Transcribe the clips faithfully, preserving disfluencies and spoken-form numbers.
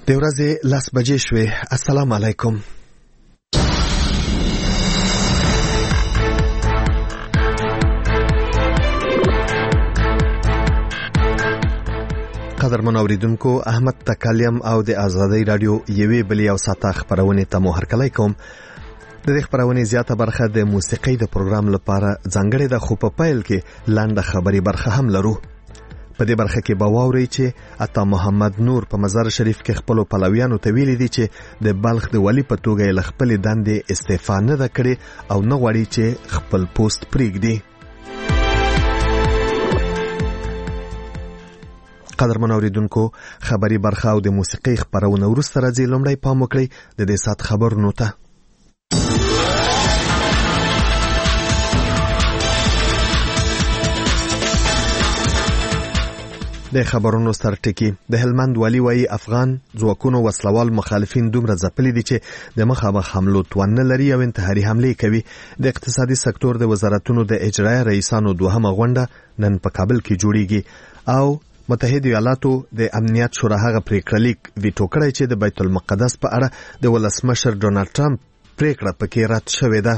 د ورځې لس بجې شوې. السلام علیکم. قدرمن اوریدونکو، احمد تکالیم او د آزادۍ رادیو یوې بلې او ساته خبرونه ته مو هرکلی کوم. د دې خبرونه زیاته برخه د موسیقۍ د پروګرام لپاره ځانګړې ده، خو په پیل کې لاندې خبري برخه هم لرو. په دې برخه کې به واورئ چې عطا محمد نور په مزار شریف کې خپل پلویانو ته ویلي دي چې د بلخ د ولی په توګه یې خپل دندې استعفا نه ده کړې او نه غواړي چې خپل پوسټ پرېږدي. قدرمن اوریدونکو، خبري برخه او د موسیقۍ خبرونه وروسته راځي. لومړی پام وکړئ د دې سات خبرونو ته. د خبرونو سرټکی. د هلمند والی وایي افغان ځواکونو وسلوال مخالفین دومره ځپلي دي چې د مخامخ حملو توان نه لري او انتحاري حملې کوي. د اقتصادي سکتور د وزارتونو د اجرایه رئیسانو دوهمه غونډه نن په کابل کې جوړیږي او متحده ایالاتو د امنیت شورا هغه پریکړه لیک ویټو کړی چې د بیت المقدس په اړه د ولسمشر ډونالد ټرمپ پریکړه پکې رد شوې ده.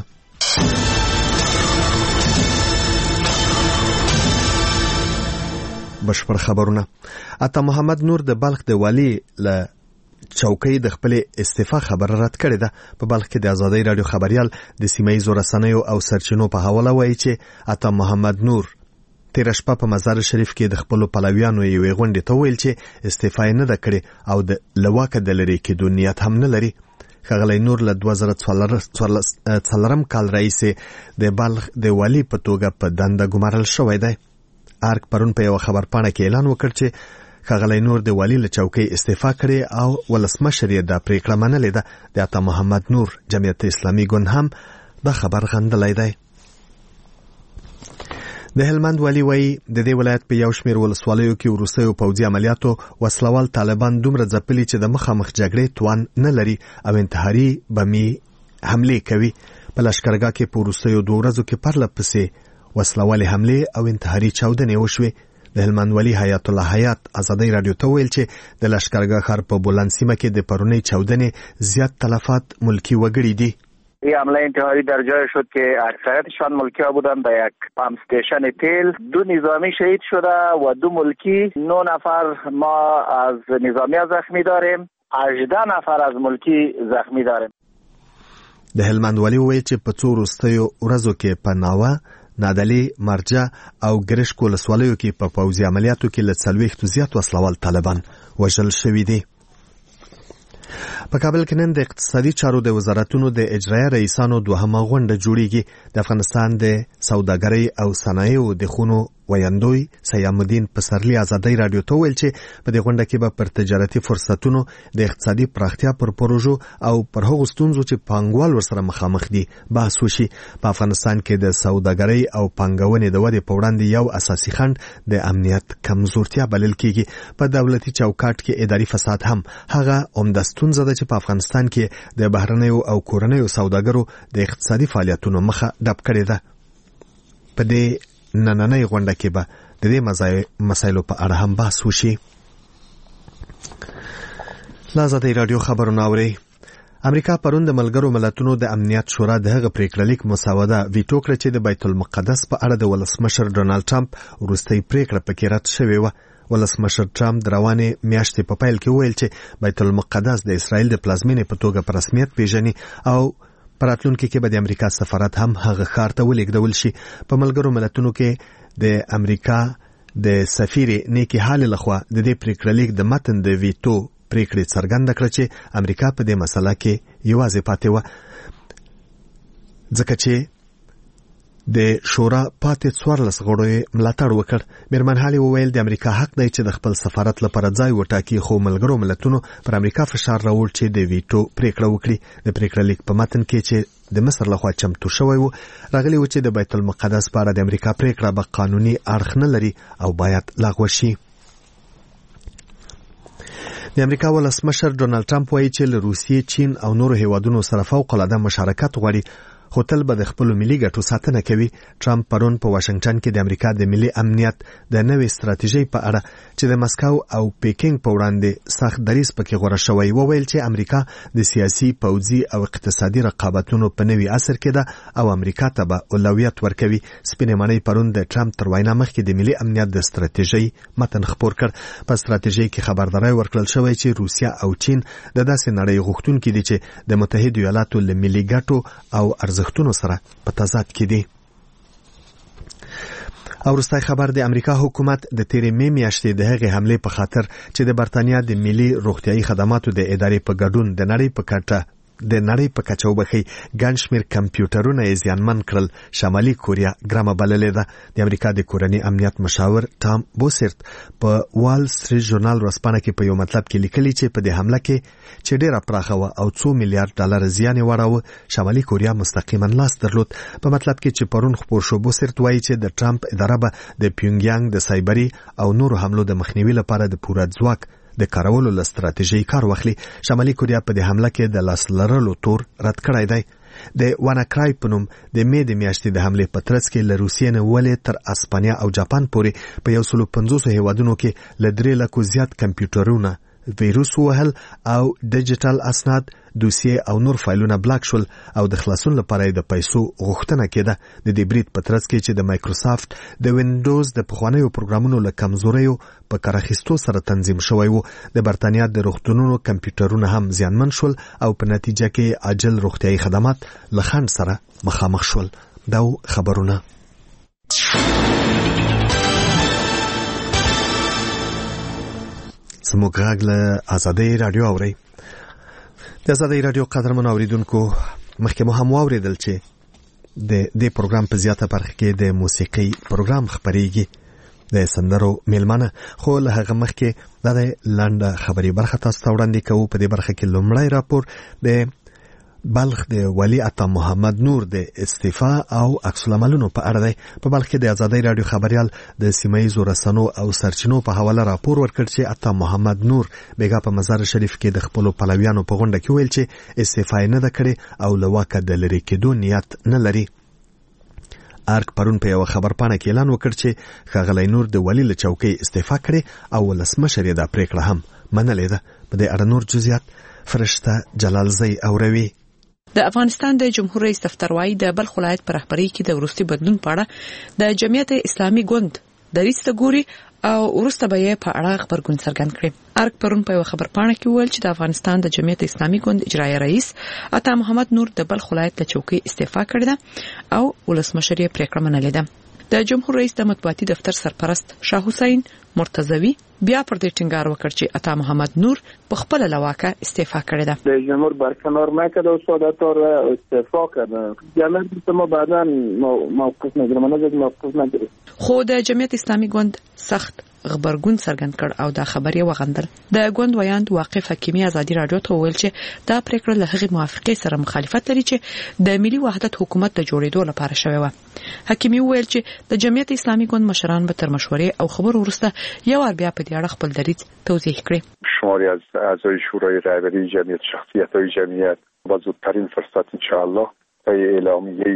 بشپړ خبرونه. عطا محمد نور د بلخ د والی له چوکۍ د خپل استعفا خبره رد کړې ده. په بلخ کې د آزادۍ رادیو خبريال د سیمه‌ییزو رسنیو او سرچینو په حواله وایي چې عطا محمد نور تیر شپه په مزار شریف کې د خپل پلویانو یوې غونډې ته ویل چې استعفا نه ده کړې او د لواکه د لری کې د نیت هم نه لري. ښاغلی نور له دوه زره څلورم کال راهیسې د بلخ د والی په توګه په دنده ګمارل شوی دی. ارګ پرون په یو خبرپاڼه کې اعلان وکړ چې ښاغلی نور د والی له چوکۍ استعفا کړې او ولسمشر یې دا پریکړه منلې ده. د عطا محمد نور جمعیت اسلامي ګوند هم دا خبر غندلی دی. د هلمند والی وایي د دې ولایت په یو شمېر ولسوالیو کې وروستیو پوځي عملیاتو وسلوال طالبان دومره ځپلي چې د مخامخ جګړې توان نه لري او انتحاري بمي حملې کوي. په لښکرګاه کې په وروستیو دوه ورځو کې پرله پسې وسلوالې حملې او انتحاري چاودنې وشوې. د هلمند والی حیات الله حیات آزادۍ رادیو ته ویل چې د لښکرګاه ښار په بولان سیمه کې د پرونی چاودنې زیات تلفات ملکی وګړي دي. این حمله انتحاری در جای شد که اکثریتشان ملکی ها بودند. در یک پمپ استیشن تیل دو نظامی شهید شده و دو ملکی. نه نفر ما از نظامی زخمی داریم، هجده نفر از ملکی زخمی داریم. د هلمند والی وایي چې په څو وروستیو ورځو کې په ناوه، نادلی، مرجع او ګرشک ولسوالیو کې په پوځي عملیاتو کې له څلوېښتو زیات وسلوال طالبان وژل شوي دي. په کابل کې نن د اقتصادي چارو د وزارتونو د اجرایه رئیسانو دوهمه غونډه جوړیږي. د افغانستان د سوداګرۍ او صنایعو د خونو ویاندوی سیام الدین پسرلی آزادۍ رادیو ته ویل چې په دې غونډه کې به پر تجارتي فرصتونو، د اقتصادي پراختیا پر پروژو او پر هغو ستونزو چې پانګوال ورسره مخامخ دي بحث وشي. په افغانستان کې د سوداګرۍ او پانګونې د ودې په وړاندې یو اساسي خنډ د امنیت کمزورتیا بلل کېږي. په دولتي چوکاټ کې اداري فساد هم هغه عمده ستونزه ده چې په افغانستان کې د بهرنیو او کورنیو سوداګرو د اقتصادي فعالیتونو مخه ډپ کړې ده. په دې نننۍ غونډه کې به د دې مسایلو په اړه هم بحث وشي. آزادۍ رادیو خبرونه اورئ. امریکا پرون د ملګرو ملتونو د امنیت شورا د هغه پریکړه لیک مسوده ویټو کړه چې د بیت المقدس په اړه د ولسمشر ډونالد ټرمپ وروستۍ پریکړه پکې رد شوې وه. ولسمشر ټرمپ د روانې میاشتې په پیل کې ویل چې بیت المقدس د اسرائیل د پلازمینې په توګه په رسمیت پیژني او په راتلونکي کې به د امریکا سفارت هم هغه ښار ته ولېږدول شي. په ملګرو ملتونو کې د امریکا د سفیر نیکی هالې لخوا د دې پریکړه لیک د متن د ویټو پریکړې څرګنده کړه چې امریکا په دې مسله کې یوازې پاتې وه، ځکه چې د شورا پاتې څوارلس غړو ملاتړ وکړ. میرمن هالې وویل د امریکا حق دی چې د خپل سفارت لپاره ځای وټاکي، خو ملګرو ملتونو پر امریکا فشار راوړ چې د ویټو پریکړه وکړي. د پریکړه لیک په متن کې چې د مصر لخوا چمتو شوی و راغلی و چې د بیت المقدس په اړه د امریکا پریکړه به قانوني اړخ نه لري او باید لغوه شي. د امریکا ولسمشر ډونالد ټرمپ وایي چې له روسیې، چین او نورو هیوادونو سره فوق العاده مشارکت غواړي خو تل به د خپل ملي ګټو ساتنه کوي. ټرمپ پرون په واشنگټن کې د امریکا د ملي امنیت د نوې ستراتیژۍ په اړه چې د مسکو او پیکینګ په وړاندې سخت دریځ پکې غوړه شوی وویل چې امریکا د سیاسي، پوځي او اقتصادي رقابتونو په نوي عصر کې ده او امریکا ته به اولویت ورکوي. سپینې ماڼۍ پرون د ټرمپ تر وینا مخکې د ملي امنیت د ستراتیژۍ متن خپور کړ. په ستراتیژۍ کې خبرداری ورکړل شوی چې روسیا او چین د داسې نړۍ غوښتونکي دي چې د متحده ایالاتو له ملي ګټو او ارزښتونو سره په تضاد کې دي. او وروستی خبر د امریکا حکومت د تیرې مې میاشتې د هغې حملې په خاطر چې د برتانیا د ملي روغتیايي خدماتو د ادارې په ګډون د نړۍ په کټه د نړۍ په کچه وبخي ګڼ شمېر کمپیوټرونه یې زیانمن کړل. شمالي کوریا ګرامه بللې ده. د امریکا د کورني امنیت مشاور ټام بوسرت په وال سټریټ ژورنال ورځپاڼه کې په یو مطلب کې لیکلي چې په دې حمله کې چې ډېره پراخه وه او څو میلیارډ ډالر زیان یې واړاوه، شمالي کوریا مستقیما لاس درلود. په مطلب کې چې پرون خپور شو، بوسرت وایي چې د ټرمپ اداره به د پیونګیانګ د سایبري او نورو حملو د مخنیوي لپاره د پوره ځواک د کارولو له ستراتیژۍ کار واخلي. شمالي کوریا په دې حمله کې د لاس لرلو تور رد کړی دی. د واناکرای په نوم د مې د میاشتې د حملې په ترڅ کې له روسیې نه ولې تر اسپانیا او جاپان پورې په یو سلو پنځوس هیوادونو کې له درې لکو زیات کمپیوټرونه ویروس وهل او ډیجیټل اسناد، دوسیې او نور فایلونه بلاک شول او د خلاصون لپاره د پیسو غوښتنه کېده. د دې برید په ترڅ کې چې د مایکروسافت د وینډوز د پخوانیو پروګرامونو له کمزوریو په کار اخیستو سره تنظیم شوی و. د برتانیا د روغتونونو کمپیوټرونه هم زیانمن شول او په نتیجه کې عاجل روغتیايي خدمات له خنډ سره مخامخ شول. دا خبرونه زموږ غږ له آزادۍ رادیو اورئ. د آزادۍ رادیو قدرمنو اوریدونکو، مخکې مو هم واورېدل چې د دې پروګرام په زیاته برخه کې د موسیقي پروګرام خبرېږي د سندرو میلمانه. خو له هغه مخکې دا د لنډه خبري برخه تاسو ته وړاندې کوو. په دې برخه کې لومړی راپور د بلخ د ولی عطا محمد نور د استعفا او عکس العملونو په اړه دی. په بلخ کې د آزادۍ رادیو خبريال د سیمه‌ییزو رسنو او سرچینو په حواله راپور ورکړ چې عطا محمد نور بیګا په مزار شریف کې د خپل پلویانو په غونډه کې ویل چې استعفا نه ده کړې او له واکه د لرې کېدو نیت نه لري. ارک پرون په یو خبر پاڼه کې اعلان وکړ چې ښاغلی نور د ولی له چوکۍ استعفا کړې او ولسمشر یې دا پریکړه هم منلې ده. په دې اړه نور جزئیات فرشته جلالزی اوروي. د افغانستان د جمهور رئیس دفتر وايي د بلخ ولایت پر رهبری کې د وروستي بدلون په اړه د جمعیت اسلامي ګوند دریځ ته ګوري او وروسته به یې په اړه خبرګون څرګند کړي. ارک پرون په یو خبر پاڼه کې ویل چې د افغانستان د جمعیت اسلامي ګوند اجرایي رئیس عطا محمد نور د بلخ ولایت له چوکۍ استعفا کړې ده او ولسمشر یې پریکړه منلې ده. د جمهور رئیس د مطبوعاتي دفتر سرپرست شاه حسین مرتضوی بیا پر دې ټینګار وکړ چې عطا محمد نور په خپل لواکه استعفا کړې ده. د جمهور برکنار نکرد و سعادت‌ها را استعفا کرد. جمعیت ما بعداً موقف نگیرم، من از موقف نگیرم. خو د جمعیت اسلامي ګوند سخت خبرګون څرګند کړ او دا خبرې وغندل. د ګوند ویاند واقف حکیمي ازادي رادیو ته ویل چې دا پریکړه له هغې موافقې سره مخالفت لري چې د ملي وحدت حکومت د جوړېدو لپاره شوی و. حکیمي ویل چې د جمعیت اسلامي ګوند مشران به تر مشورې او خبرو وروسته یو ور بیا په دې اړه خپل دریځ توضیح کړي. شماری از اعضای شورای رهبری جمعیت، شخصیت‌های جمعیت با زودترین فرصت ان شاء الله به اعلامیه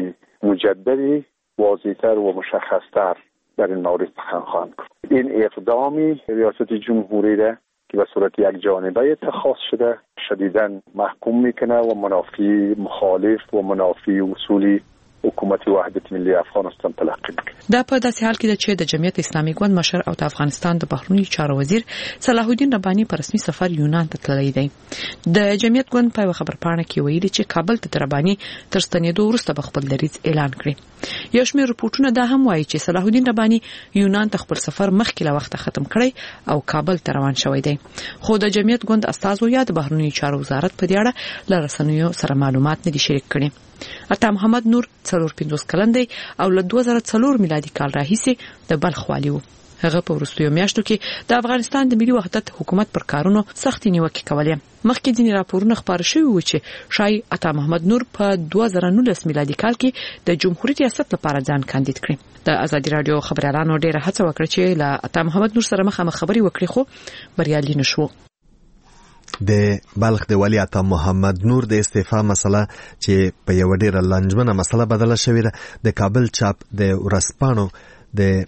مجددی واضح‌تر و مشخص‌تر در این مورد سخن خواهند کرد. این اقدامی ریاست جمهوری را که به صورت یک جانبه اتخاذ شده شدیداً محکوم میکنه و منافی مخالف و منافی اصولی حکومت وحدت ملی افغانستان تلقی میکنه. دا په داسې حال کې ده چې د جمعیت اسلامي ګوند مشر او د افغانستان د بهرنیو چارو وزیر صلاح الدین رباني په رسمي سفر یونان ته تللی دی. د جمعیت ګوند په خبرپاڼه کې ویلي چې کابل ته رباني تر ستنېدو وروسته به خپل دریځ اعلان کړي. یو شمېر رپورټونه دا هم وایي چې صلاح الدین رباني یونان ته خپل سفر مخکې له وخته ختم کړی او کابل ته روان شوی دی. خو د جمعیت ګوند استازو یا د بهرنیو چارو وزارت په دې اړه له رسنیو سره معلومات نه دي شریک کړي. عطا محمد نور څلور پنځوس کلن دی او له دوه زره څلور میلادي کال راهیسې د بلخ والي و. هغه په وروستیو میاشتو کې د افغانستان د ملي وحدت حکومت پر کارونو سختې نیوکې کولې. مخکې ځینې راپورونه خپاره شوي وو چې شای عطا محمد نور په دوه زره نولس میلادي کال کې د جمهوریت ریاست لپاره ځان کاندید کړي. د آزادي رادیو خبريالانو ډېره هڅه وکړه چې له عطا محمد نور سره مخامخ خبري وکړي خو بریالي نشو. د بلخ د ولی عطا محمد نور د استعفا مسله چې په یو ډیره لنجمنه مسله بدله شوې ده د کابل چاپ د ورسپانو د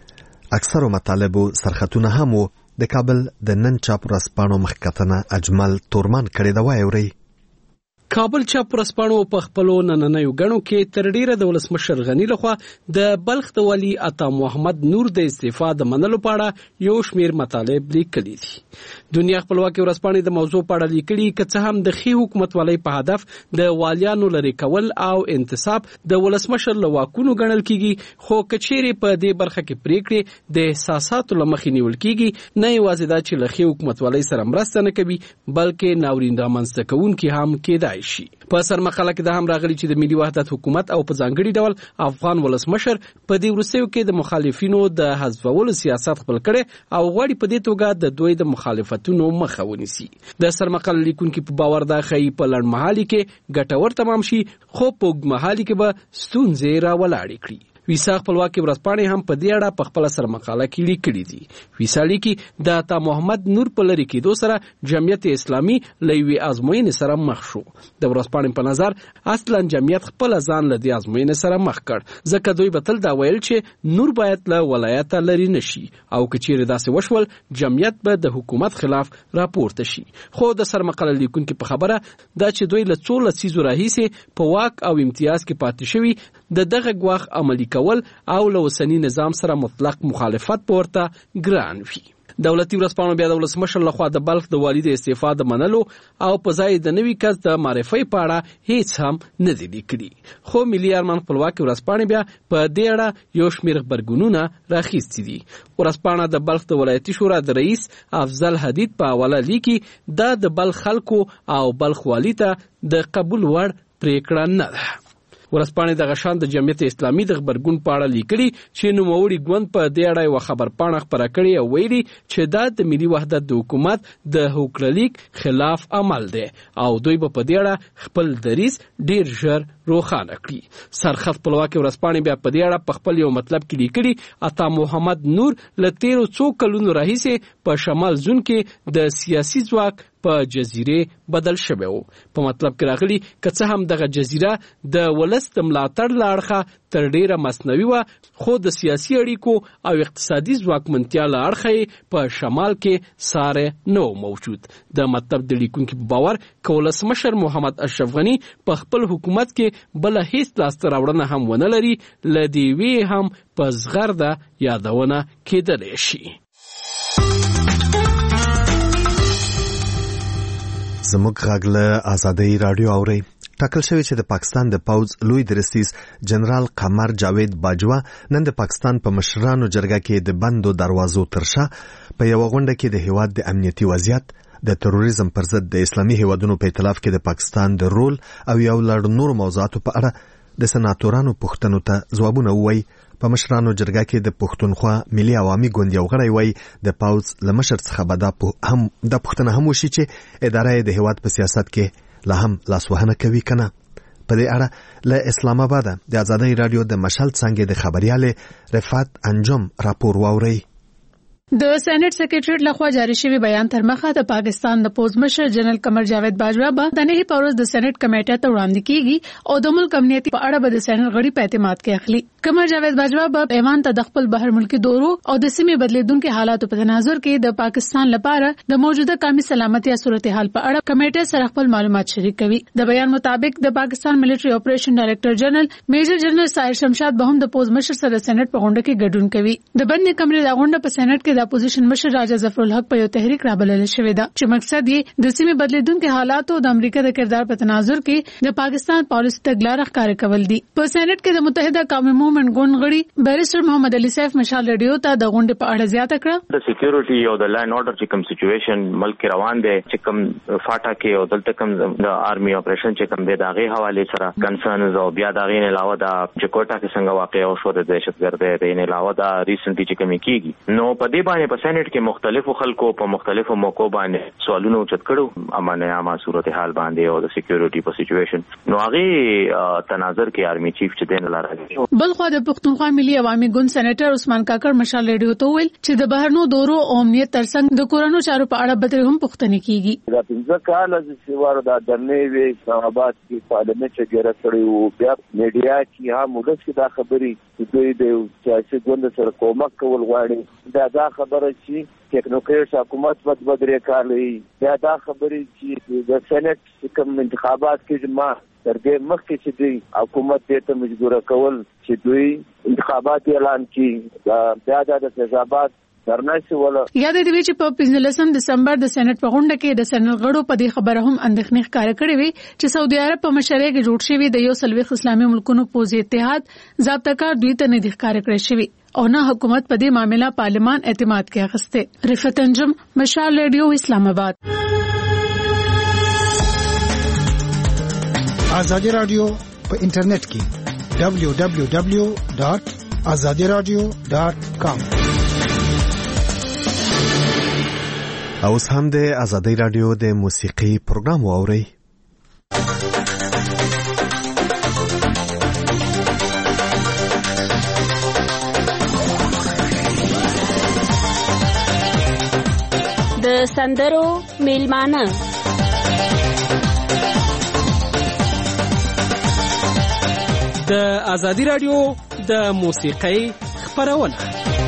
اکثرو مطالبو سرختونه هم وو. د کابل د نن چاپ ورسپانو مخکتنه اجمل تورمان کړی دا وایي. کابل چاپ ورسپانو په خپلو نننیو غنو کې تر ډیره د ولسمشر غنی لخوا د بلخ د ولی عطا محمد نور د استعفا د منلو په اړه یو شمیر مطالب لیکلي دي. دنیا خپلواکي ورسپانې د موضوع په اړه لیکلي که څه هم د ښې حکومتولۍ په هدف د والیانو لرې کول او انتصاب د ولسمشر له واکونو ګڼل کیږي، خو کچېرې په دې برخه کې پریکړې د احساساتو له مخې نیول کیږي، نه یوازې دا چې له ښې حکومتولۍ سره مرسته نه کوي بلکې ناورین رامنځته کوونکي هم کېدای شي. په سرمقاله کې دا هم راغلي چې د ملي وحدت حکومت او په ځانګړي ډول افغان ولسمشر په دې وروستیو کې د مخالفینو د حذفولو سیاست خپل کړي او غواړي په دې توګه د دوی د مخالفتونو مخه ونیسي. د سرمقاله لیکونکي په باور دا ښایي په لنډمهالي کې ګټور تمام شي، خو په اوږدمهالي کې به ستونزې راولاړې کړي. ویسا خپلواکي ورځپاڼې هم په دې اړه په خپل سرمقاله کې لیکلي دي. ویسا لیکي د عطا محمد نور په لری کېدو سره جمعیت اسلامي له یوې ازموینې سره مخ شو. د ورځپاڼې په نظر اصلا جمعیت خپل ځان له دې ازموینې سره مخ کړ، ځکه دوی به تل دا ویل چې نور باید له ولایت لري نشي او کچېرې داسې وشول جمعیت به د حکومت خلاف راپورته شي. خو د سرمقاله لیکونکي په خبره دا چې دوی له څو لسیزو راهیسې په واک او امتیاز کې پاتې شوي د دغه ګواښ عملي کول او له اوسني نظام سره مطلق مخالفت پورته ګران وي. دولتي ورځپاڼو بیا د ولسمشر لخوا د بلخ د والي د استعفا د منلو او په ځای د نوي کس د معرفۍ په اړه هیڅ هم نه دي لیکلي، خو ملي ارمان خپلواکي ورځپاڼې بیا په دې اړه یو شمېر غبرګونونه راخیستي دي. ورځپاڼه د بلخ د ولایتي شورا د رئیس افضل حدید په حواله لیکي دا د بلخ خلکو او بلخ والي ته د قبول وړ پریکړه نه ده. ورځپاڼې د غشان د جمعیت اسلامي د خبرګون په اړه لیکلي چې نوموړي ګوند په دې اړه یو خبرپاڼه خپره کړې او ویلي چې دا د ملي وحدت د حکومت د هوکړلیک خلاف عمل دی او دوی به په دې اړه خپل دریځ ډیر ژر روښانه کړي. سرخط خپلواکي ورځپاڼې بیا په دې اړه په خپل یو مطلب کې لیکلي عطا محمد نور له تیرو څو کلونو راهیسې په شمال زون کې د سیاسي ځواک په جزیره بدل شوی وو. په مطلب کې راغلي که څه هم دغه جزیره د ولس د ملاتړ له اړخه تر ډیره مصنوعي وه، خو د سیاسي اړیکو او اقتصادي ځواکمنتیا له اړخه په شمال کې ساری نه و موجود. د مطلب د لیکونکي په باور که ولسمشر محمد اشرف غني په خپل حکومت کې بله هیڅ لاسته راوړنه هم ونه لري، له دې یوې هم په زغرده یادونه کېدلی شي. زموږ غږ له آزادۍ راډیو اورئ. ټاکل شوی چې د پاکستان د پوځ لوی درستیز جنرال قمر جاوید باجوا نن د پاکستان په مشرانو جرګه کې د بندو دروازو ترشا په یو غونډه کې د هیواد د امنیتي وضعیت، د تروریزم پر ضد د اسلامي هیوادونو په ائتلاف کې د پاکستان د رول او یو لړ نور موضوعاتو په اړه د سناتورانو پوښتنو ته ځوابونه ووایي. په مشرانو جرګه کې د پښتونخوا ملي عوامي ګوند یو غړی وایي د پوځ له مشر څخه به دا هم د پوښتنه هم وشي چې اداره یې د هیواد په سیاست کې لا هم لاسوهنه کوي کنه. په دې اړه له اسلام آباد د آزادۍ رادیو د مشال څنګه د خبريال رفعت انجم راپور واوري. د سېنات سکریټریټ لخوا جاری شوی بیان تر مخه د پاکستان د پوز مشر جنرال قمر جاوید باجوا به د نه پروز د سېنات کمیټې ته وړاندې کیږي او د ملک امنیتي په اړه به د سېنات غړي په اعتماد کې اخلي. قمر جاوید باجوا به ایوان ته د خپل بهر ملکی دورو او د سیمې بدلیدونکو حالاتو په تناظر کې د پاکستان لپاره د موجوده قومي سلامتي صورتحال په اړه کمیټې سره خپل معلومات شریک کوي. د بیان مطابق د پاکستان ملټری اپریشن ډایریکټر جنرال میجر جنرال سایر شمشاد به هم د پوز مشر سره سېنات په غونډه کې ګډون کوي. د بندي کمرې د غونډه په سېنات کې د اپوزیشن مشر راجا ظفر الحق په یو تحریک رابلل شوې ده چې مقصد یې د سیمې بدلیدونکو حالاتو د امریکا د کردار په تناظر کې د پاکستان پالیسي تګلارې ښکار کول دي. په سېنات کې د متحده قومي موومېنټ ګوند غړي بیرسټر محمد علي سیف مشال ریډیو ته د غونډې په اړه زیاته کړه. د سکیورټي او د لاین اورډر چې کوم سچويشن ملک روان دي چې کوم فاټا کې او دلته کوم د آرمي اپریشن چې کوم د داغي حواله سره کنسرنز او بیا داغي نه علاوه د چکوټا کې څنګه واقع او شو د دهشتګردۍ د نه علاوه د ریسنټلی چې کوم کیږي نو په دې باندې په سېنات کې مختلفو خلکو په مختلفو موقعو باندې سوالونه اوچت کړو امانه عامه صورتحال باندې او د سکیورټي په سچويشن نو هغه تناظر کې آرمي چیف چې دین لاره بل خو د پښتونخوا ملي عوامي ګوند سېنیټر عثمان کاکړ مشال ریډیو ته ویل چې د بهرنو دورو او امنیت ترڅنګ د کورونو چارو په اړه به هم پوښتنې کیږي. دا پنځه کال چې واره د دنې وی اسلام آباد کې پارلمان چې ګره کړی او بیا میډیا کې هم ولسی دا خبري چې دوی د سیاسي ګوند سره کومک کول غواړي دا دا خبره چې ټیکنوکریټ حکومت بد بدري کارلي دا دا خبري چې د سېنات کوم انتخابات کې ما تر دې مخکې چې دوی حکومت ته مجبور کول چې دوی انتخابات اعلان کړي دا دا د تضاد درناسي ولا یاد دی چې په پنځلسم دسمبر د سېنات په غونډه کې د سېنات غړو په دې خبره هم اندېښنې ښکار کړې وي چې سعودي عرب په مشرۍ کې جوړ شوی د یو سلويخ اسلامي ملکونو پوزي اتحاد ضابطه کار دوی ته نه ښکار کړی شوی او نه حکومت په دې معاملې پارلمان اعتماد کې اخسته. رفعت انجم مشال ریډیو اسلام آباد. آزادی رادیو په انټرنیټ کې دبلیو دبلیو دبلیو ډاٹ آزادی رادیو ډاٹ کام. اوس هم د آزادی رادیو د موسیقي پروګرام واورئ. د سندرو میلمانه د آزادی رادیو د موسیقي خبرونه.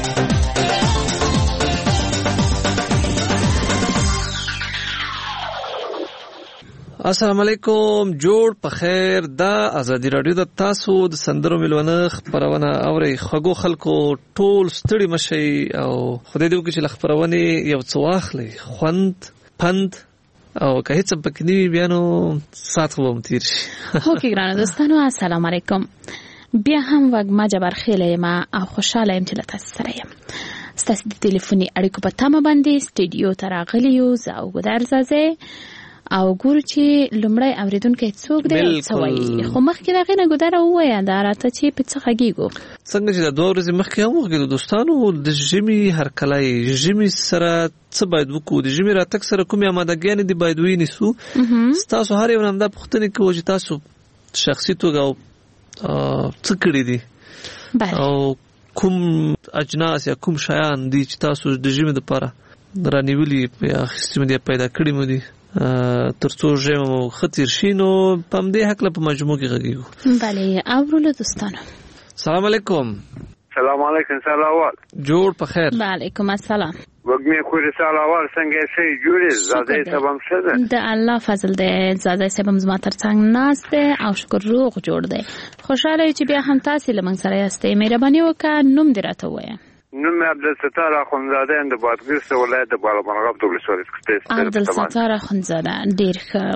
السلام علیکم، جوړ په خیر. دا آزادی رادیو د تاسو د سندرو ملونه خبرونه اوري. خغو خلکو ټول ستړي مشي او خدای دې وکړي چې خبرونه یو څو واخلي خوند پند او که هیڅ پکې نه بیا نو سات خو هم تیر شي. هو کې ګرانه دوستانو السلام علیکم. بیا هم وګما جبر خیله ما او خوشاله يم چې تاسو سره یم. ستاسو د ټلیفوني اړیکو په تمه باندې سټډیو ته راغلی یو زه او ګدار زازه او ګور چې لمړی اوریدونکو څوک دی څوای خو مخکې راغی نه ګدار وایا دا راته چې په څه خګیګو څنګه چې د دوه ورځې مخکې هم وګړو دوستانو د ژمي هر کله ژمي سره څه باید وکړو د ژمي راتګ سره کومه آمادګیانې دی باید وینیسو. تاسو هر یو نامدا پوښتنه کوي چې تاسو شخصي توګه څه کړی دي او کوم اجناس یا کوم شیان دي چې تاسو د ژمي لپاره رانیولي یا خصم دي پیدا کړی مو دي ترڅو ژمو خطر شینو پم دې حق له په مجموع کې غږیږو. بله اورول دوستانو سلام علیکم. سلام علیکم سلام جوړ په خیر. وعلیکم السلام. وګمه خو رساله ور څنګه شي جوړې زاده سبم څه ده د الله فضل ده زاده سبم زما ترڅنګ ناس ده او شکر روغ جوړ ده. خوشاله چې بیا هم تاسو لمن سره یاستئ. مهرباني وکړه نوم دې راته وایه. نوم عبدالستار اخونزاده اند بادغیس ولایت د بالامرغاب د ولسوالۍ څخه. عبدالستار اخونزاده ډیر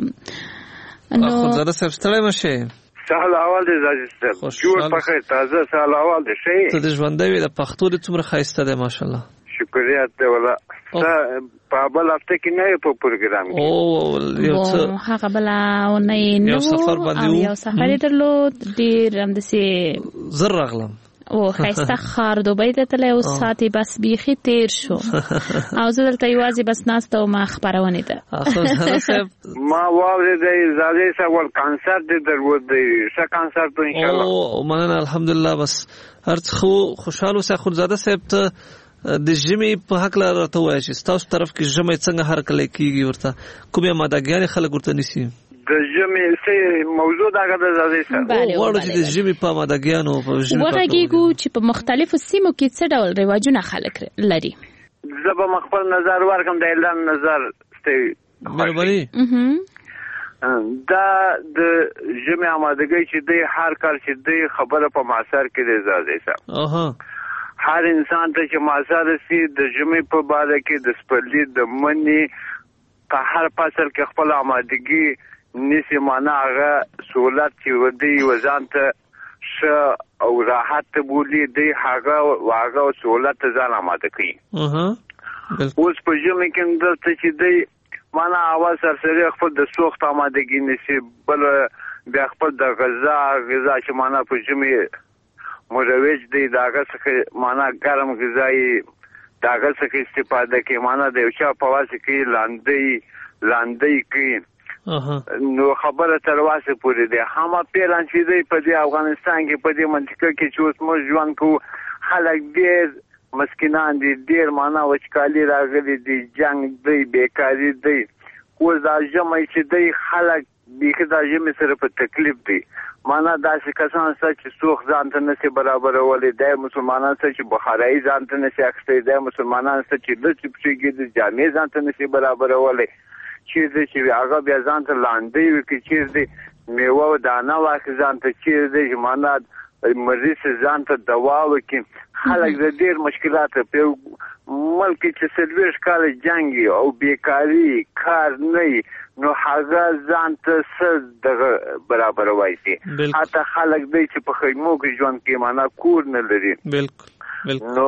ښه. نو اخونزاده صاحب ستړی مشه. سهل اول دې زاجسته جوړ په خیر تازه سهل اول دې شي. ته د ژوندۍ د پښتو د څومره خایسته ده ماشاءالله. شکریہ ته ولا په بل هفته کې نه په پروګرام کې او یو څه هغه بل او نه نو سفر باندې یو سفر درلود ډیر هم د سي زر رغلم او خیسته خار دوبۍ ته تللی او ساعتې بس بیخي تیر شو او زه دلته یوازې بس ناسته وم خپرونې ته ما واورېدی زادې صاحب ول کانسرت دې درلود دی ښه کانسرت و انشاءالله. او مننه الحمدلله. بس هر څه خوشحال اوسه. اخندزاده صاحب ته د ژمي په حق لاره راته وایي چې ستاسو طرف کې ژمی څنګه هر کله کېږي ورته کومې مادهګیانې خلک ورته نیسي د ژمي څه موضوع دغه د زادې صاحب وړو چې د ژمي په مادهګیانو په ژمي وغږیږو چې په مختلفو سیمو کې څه ډول رواجونه خلک لري. زه به خپل نظر ورکړم د اعلان نظر ستې مهرباني. دا د ژمي آمادګۍ چې دی هر کال چې دی خبره په معاصر کې دی زادې صاحب. اها هر انسان ته چې معاصر سي د ژمي په باره کې د سپرلي د مني په هر فصل کې خپل آمادګي نسی معنا هغه سہولت چې ودی وزن ته ش او راحت بولی دی هغه واغه سہولت ځان آماده کوي. اها اوس په ژمي کې دلته چې دی معنا اواز سرسری خپل د سوخت آمادګي نسی بل بیا خپل د غذا غذا چې معنا په ژمي مروج دی داغه څخه معنا ګرم غذایی داغه څخه استفاده کوي معنا د یو چا په واسه کې لاندې لاندې کوي نو خبره تر واسه پورې ده هم پیران چې دی په دې افغانستان کې په دې منطقه کې چې اوس موږ ژوند کوو خلک ډېر مسکینان دي ډېر معنا وچکالي راغلي دي جنگ دی بیکاري دی اوس دا ژمی چې دی خلک بیخي دا ژمی سره په تکلیف دي معنا داسې کسان سره چې څوک ځان ته نشي برابرولای د مسلمانانو سره چې بخارۍ ځان ته نشي اخیستی د مسلمانانو سره چې لڅ پښې د جامې ځان ته نشي برابرولای چې چې هغه بیا ځان ته لاندې وي چې چې میوه او دانه واخلي ځان ته چې د معنا مریض ځان ته دوا وکړي خلک د ډېر مشکلات په ملک چې سلويش کال جنگ او بیکاری کار نه نو هغه ځان ته څه د برابر وایي حتی خلک دی چې په خیمو کې ژوند کوي معنا کور نه لري بالکل نو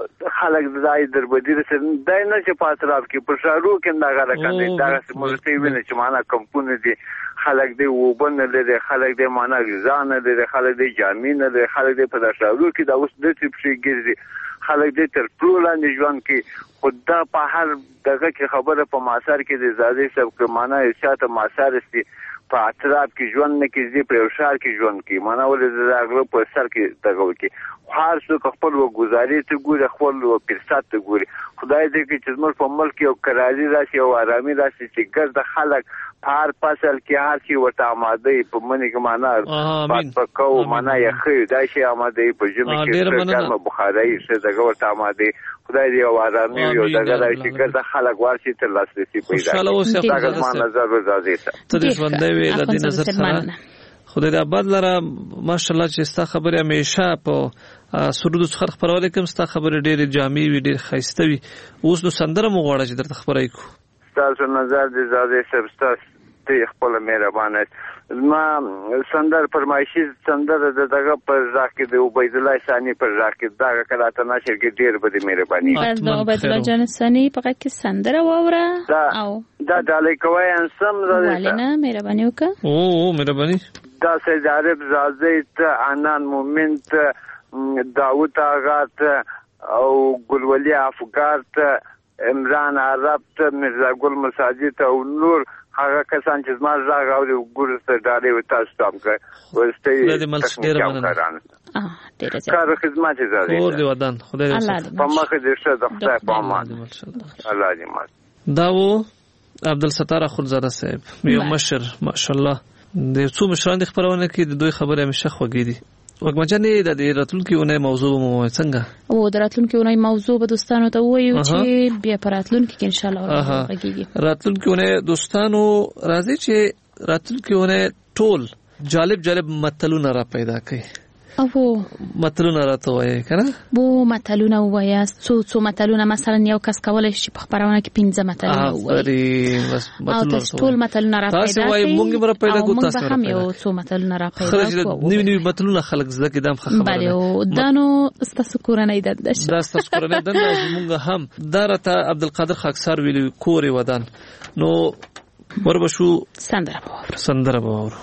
خلک دای دربدیر سره دای نه چې پاتراف کې په شارو کې دا غره کوي دا سمورتي ویني چې معنا کمپونه دي خلک دی وبن لري خلک دی معنا ځان لري خلک دی جامین لري خلک دی په شارو کې دا اوس د څه شي ګرځي خلک دې تر ټولو لاندې ژوند کې خدا په هر دغه کې خبره په ماسار کې د زادي سب کې معنا شاته ماسار استي په اطراف کې ژوند نه کې په شهر کې ژوند کې معنا ولې دغه په سر کې دغه کې هر څوک خپل وګزاري ته ګوري خپل فرصت ته ګوري خدای دې کې چې موږ په ملک یو کرازي راشي او آرامي راشي چې ګرځ خلک هر فصل کې هر شي ورته آماده په منی کې معنا پات پکاو معنا یې خې دا شي آماده په جمع کې ګرمه بخارۍ څه دغه ورته آماده خدای دې او آرامي یو دغه راشي ګرځ خلک ورشي تر لاسرسي پیدا کړي دا ګمان نظر ورځي ته دې ژوندې وي د دې نظر سره خدای دې آباد لره ماشاءالله چې ستا خبره همیشه په سرود څخه خبرول کوم ستا خبره ډېر جامع وي ډېر ښایسته وي اوس نو سندره مو غواړه چې درته خبرې کو تاسو نظر دې زاده سبستاس ته خپل مهربانه ما سندر فرمایشي سندر دغه پر ځکه د عبید الله ثانی پر ځکه دا کله ته نشر کې ډیر بده مهرباني د عبید الله جان ثانی په کې سندر ووره او دا دالې کوي انسم زده ولنه مهرباني وکړه او مهرباني دا سید عرب زازیت انان مومنت داوود آغات او ګلولي افغات عمران عرب ته مرزا ګل مساجد او نور هغه کسان چې زما زاغ او ګور سره ډالې و تاسو تام کړ ورسته د ملک ډیر مننه اه ډیر زیات کار خدمت زده اور دی ودان خدای دې په مخه دې شه د خدای په امان الله دې مات دا و عبدالستار اخوندزاده صاحب یو مشر ماشاءالله د څو مشران د خبرونه کې د دوی خبره همیشه خوږی دي وګمجنې د دې راتلونکي اونۍ موضوع مو څنګه او د راتلونکي اونۍ موضوع به دوستانو ته وایو چې بیا پر راتلونکي کې ان شاء الله راځي راتلونکي اونۍ دوستانو راځي چې راتلونکي اونۍ ټول جالب جالب متلونه را پیدا کړي او متلونه راته وایي کنه بو متلونه وایي څو څو متلونه مثلا یو کس کولای شي په خبرونه کې پنځه متلونه وایي بس متلونه ټول متلونه را پیدا تاسو وایي مونږ مر پیدا کو تاسو هم یو څو متلونه را پیدا کو نیو نیو متلونه خلک زده کې دم خبره بله او دانو تاسو کورنۍ د دش دا تاسو کورنۍ د مونږ هم درته عبدالقادر خاکسار ویلو کوري ودان نو وربشو سندره باور سندره باور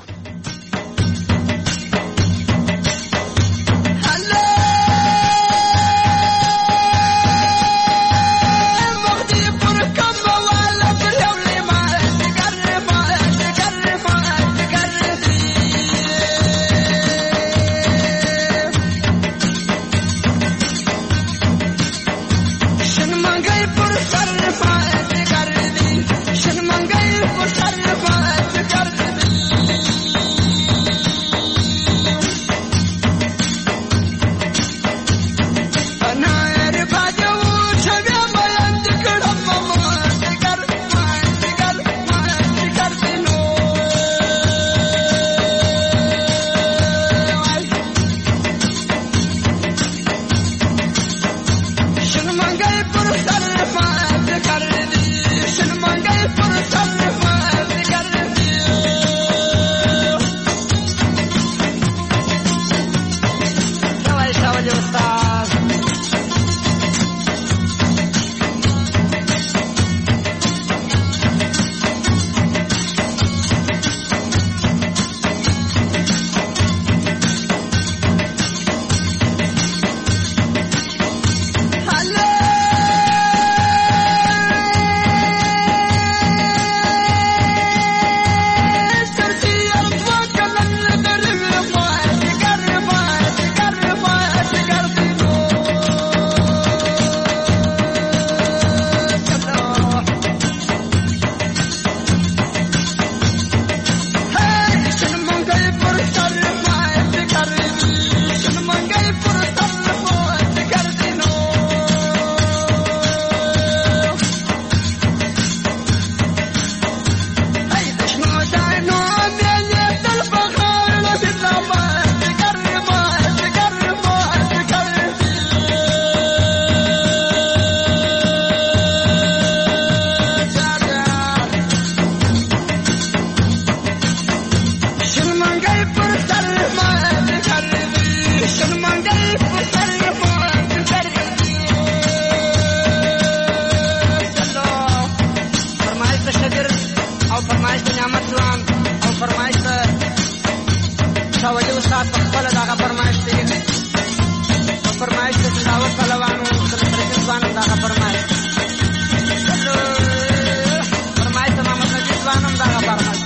او فرمایش د نعمت ځوان او فرمایش د شاولي استاد په خپل دغه فرمایش دی او فرمایش د داوود پهلوانو د ترکي ځوانو دغه فرمایش فرمایش د محمد نجیب ځوانو دغه فرمایش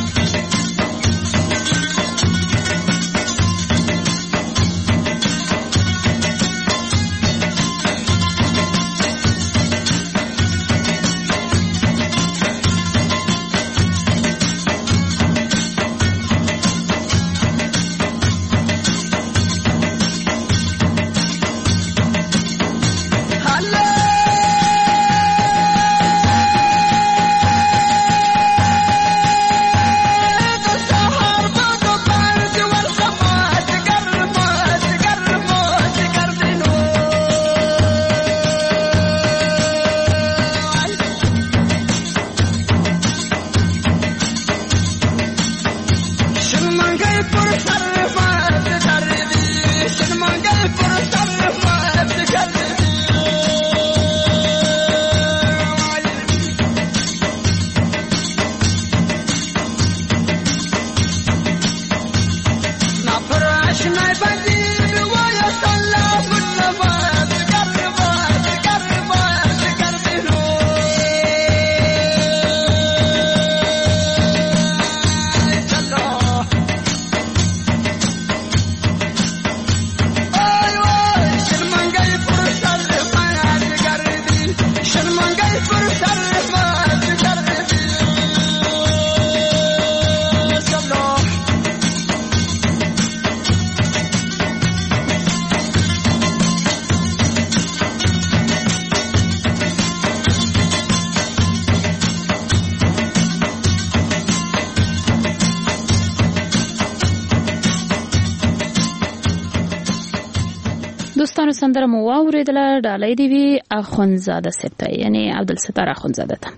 دوستانو سندره مو واوریدله ډالۍ دی وی اخونزاده سپته یعنی عبدالستار اخونزاده ته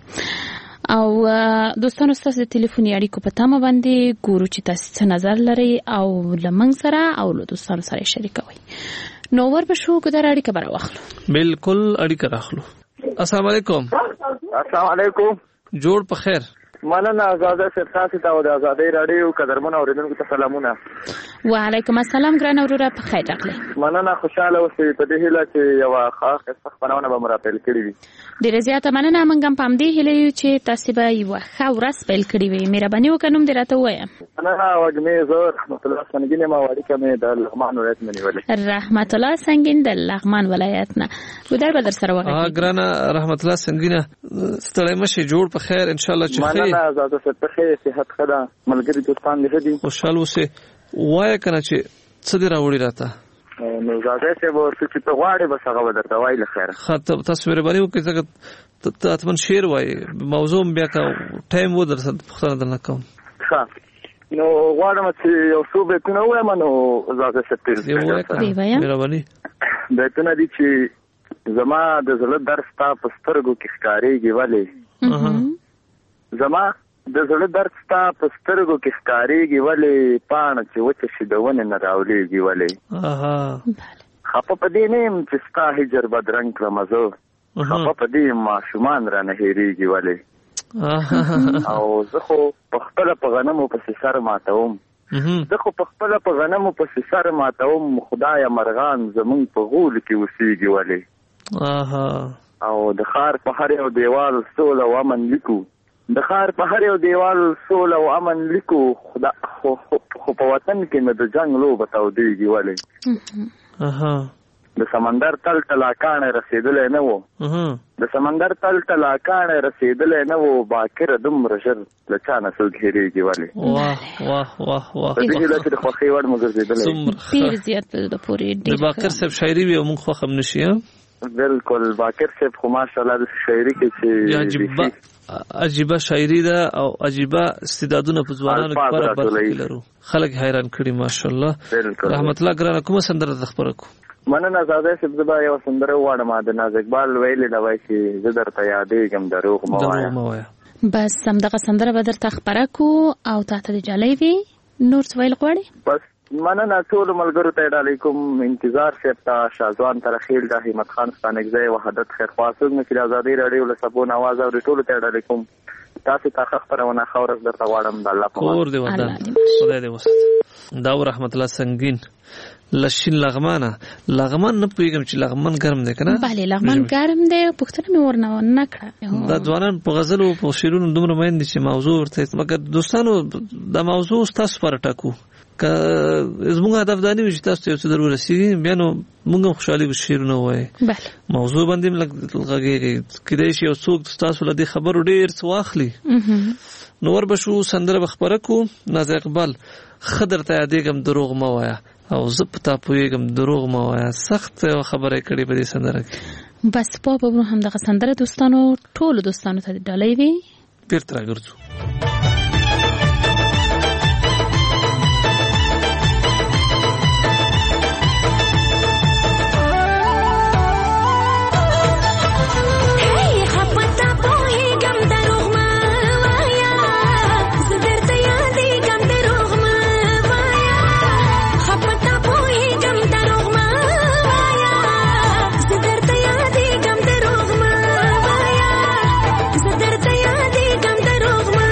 او دوستانو ستاسو د ټلیفوني اړیکو په تمه باندې ګورو چې تاسو څه نظر لري او لمنګ سره او له دوستانو سره شریکوي نو ور به شو ګدار اړیکه بر واخلو بالکل اړیکه راخلو السلام علیکم السلام علیکم جوړ په خیر مننه آزاده سرتاسي ته او د آزادۍ رادیو قدرمن اوریدونکو ته سلامونه وعلیکم السلام ګران اوروره په خیر راغلی مننه خوشاله اوسئ په دې هیله چې یو خاص خبرونه به مرافل کړی وي ډیره زیاته مننه موږ هم پام دی هیله یو چې تاسو به یو ښه ورځ پیل کړی وي مهرباني وکړم دې راته وایه مننه وګمې زه رحمت الله سنگین ما وړي کومه د لغمان ولایت منی ولې رحمت الله سنگین د لغمان ولایت نه ګدار بدر سره وغږی ها ګران رحمت الله سنگین ستړی مشه جوړ په خیر ان شاء الله چې خیر مننه آزاده ستخه صحت خدا ملګری دوستان دې دي خوشاله اوسه وای کنه چې څه دی راوړی راته نو زاده څه وو چې په غواړي بس هغه ودرته وای له خیر خاطر تاسو مهرباني وکړئ چې تاسو شعر وای موضوع بیا کا ټایم و درته پختنه درنه کوم ښه نو غواړم چې یو څو بیتونه وایم نو زاده ستیر مهرباني بیتونه دي چې زما د زړه درس تا پسترګو کې ښکارېږي ولې زما د زړه درد ستا په سترګو کې ښکارېږي ولې پاڼه چې وچه شي د ونې نه راولېږي ولې خفه په دې نه یم چې ستا هجر بدرنګ کړم زه خفه په دې یم ماشومان رانه هېرېږي ولې او زه خو په خپله په غنمو پسې سر ماتوم زه خو په خپله په غنمو پسې سر ماتوم خدایه مرغان زمونږ په غول کې اوسېږي ولې او د ښار په هر یو دیوال سوله او امن لیکو د ښار په هر یو دیوال سوله او امن لیکو خدا خو په وطن کې نه د جنگ لوبه تودېږي ولې د سمندر تل تلاکانې رسېدلی نه و د سمندر تل تلاکانې رسېدلی نه و باکره دومره ژر له چا نه څوک هېرېږي ولې په دې هیله چې د خوښۍ وړ مو ګرځېدلی ډېر زیات د پورې د باقر صاحب شاعري وي او موږ خوښ هم نه شي بالکل باقر صاحب خو ماشاءالله د شاعري کې چې عجیبه شاعري ده او عجیبه استعدادونه په ځوانانو کې پر برخه لرو خلک حیران کړي ماشاءالله رحمت الله ګرانه کومه سندره تخبره کو مننه زاده صاحب زبا یو سندره واړم د ناز اقبال ویلې دا وایي چې زه درته یادېږم دروغ مو وایا بس همدغه سندره به درته خبره کو او تاسو ته جالي وي نور څه ویل غواړي بس مننه ټول ملګرو ته علیکم انتظار شپتا شازوان ترخیل د همت خان ستانګزی وحدت خیر خواصو نو چې آزادۍ رادیو له سبون आवाज او ټول ته علیکم تاسو ته خبرونه خورز درته غواړم د الله په امان اور دی ودان خدای دې وسات دا رحمت الله سنگین لشین لغمانه لغمان نه پویګم چې لغمان ګرم دی کنه bale لغمان ګرم دی پښتنه مې ورنه نه کړه دا ځوانان په غزل او په شعرونو دومره مېند چې موضوع ورته مګر دوستانو دا موضوع تاسو پر ټاکو که زموږ هدف دا نه وي چې تاسو ته څه ضرورت شي بیا نو موږ خوشالي شعرونه وایي bale موضوع باندې لږه کېدای شي او څوک تاسو له دې خبرو ډیر څه واخلي نور بشو سندره خبره کو ناز اقبال خضر ته یادېږم دروغ ما وایا او زه پتا پوهېږم دروغ ما وایا سخت خبره کړې په دې سندره کې بس په په هم دغه سندره دوستانو ټولو دوستانو ته ډالۍ وي بیرته راګرځو درته یادېږم دروغ مه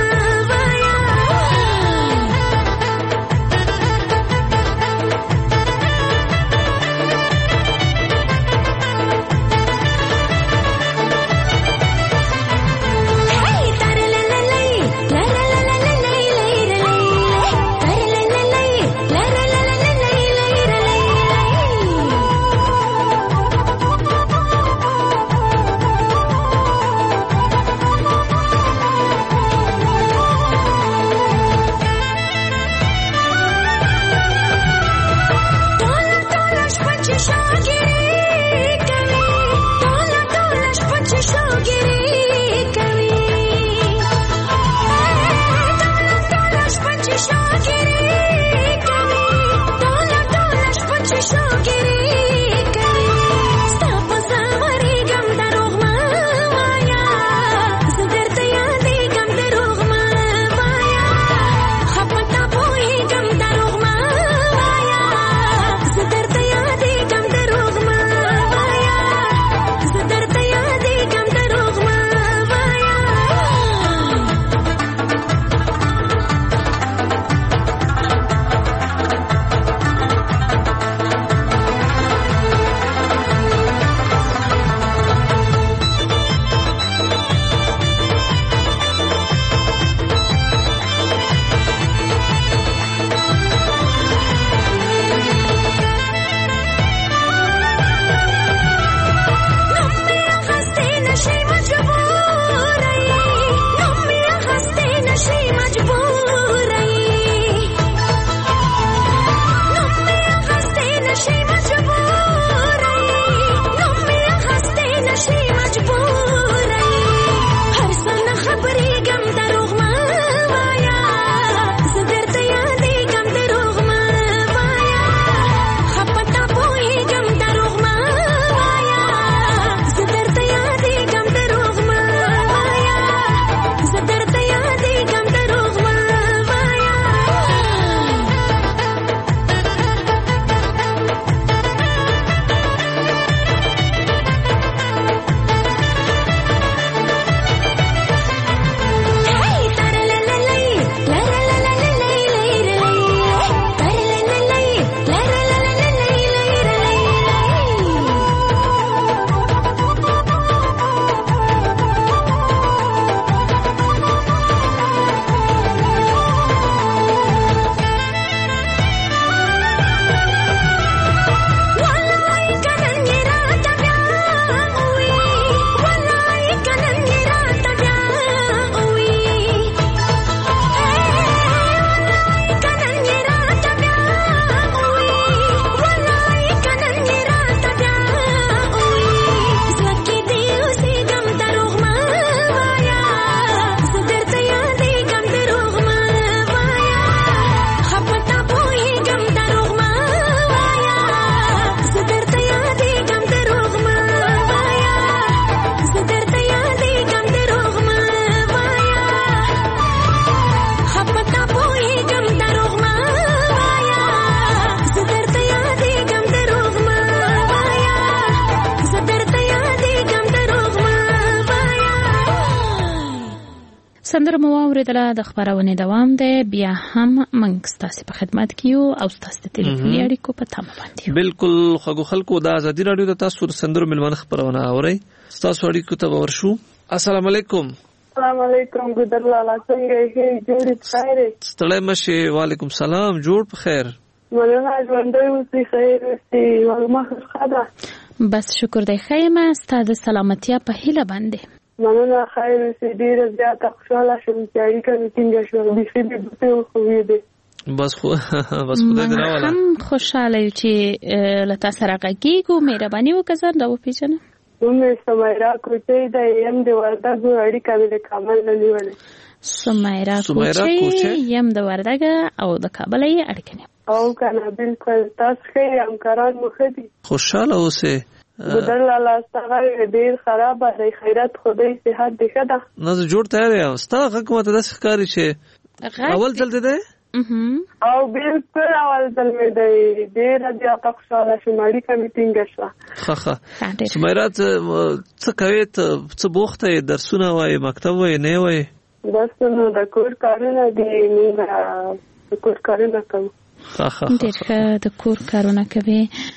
سندره مو اوریدله د خبرونه دوام دی بیا هم موږ ستاسو په خدمت کې یو او ستاسو د ټلیفوني اړیکو په تمه باندې بالکل خو خلکو د ازادي رادیو د تاسو سندرو ملمن خبرونه اوري ستاسو اړیکو ته ورشو. السلام علیکم. السلام علیکم ګدر لالا څنګه یې جوړ خیر ستړی مشه. وعلیکم سلام جوړ په خیر مننه ژوندۍ اوسې خیر اوسې والله خدا بس شکر دی خیمه ستاسو سلامتیا په هیله باندې مننه خیر اوسې ډیره زیاته خوشاله شوم چې اړیکه مې څنګه شو بيخي دې په خو دې بس خو بس خدای دې راولا هم خوشاله یو چې لتا سره غږیږو مهرباني وکړه دا و پیژنه مې سمایرا کوچې دا یم د وردګو اړیکه مې کامل نه نیولې سمایرا کوچې یم د وردګ او د کابل یې اړیکه او کنه بالکل تاسو ښه همکاران مو ښه دي خوشاله اوسه ګدر لالا ستاسو ډیر خراب دی خیرات خدای صحت دې ښه ده نو جوړ تیار یم ستاسو حکومت د ښکاری چې اول ځل دې او بالکل اول ځل مې دی ډیر زیاته خوشاله شوم اړیکه مې ټینګه شوه ښه ښه سمیرات څه کوي ته څه بوخته درسونه وای مکتب وای نه وای بس نو د کور کارونه دي موږ د کور کارونه کوو ډېر ښه د کور کارونه کوي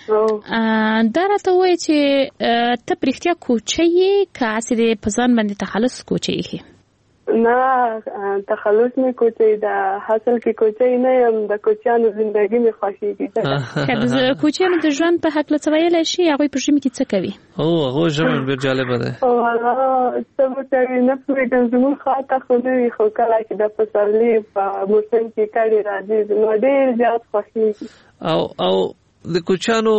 دا راته وایي چې ته په رښتیا کوچی یې که هسې د په ځان باندې تخلص کوچی یې نه تخلص مې کوچی ده حاصل کې کوچی نه یم د کوچیانو زندګي مې خوښېږي که د کوچیانو د ژوند په هکله څه ویلی شي هغوی په ژمي کې څه کوي او هغوی ژمی ډېر جالبه دی والله څه به کوي نه پوهېږم زموږ خواته خو نه وي خو کله چې د پسرلي په موسم کې کډې راځي زما ډېر زیات خوښېږي او او د کوچیانو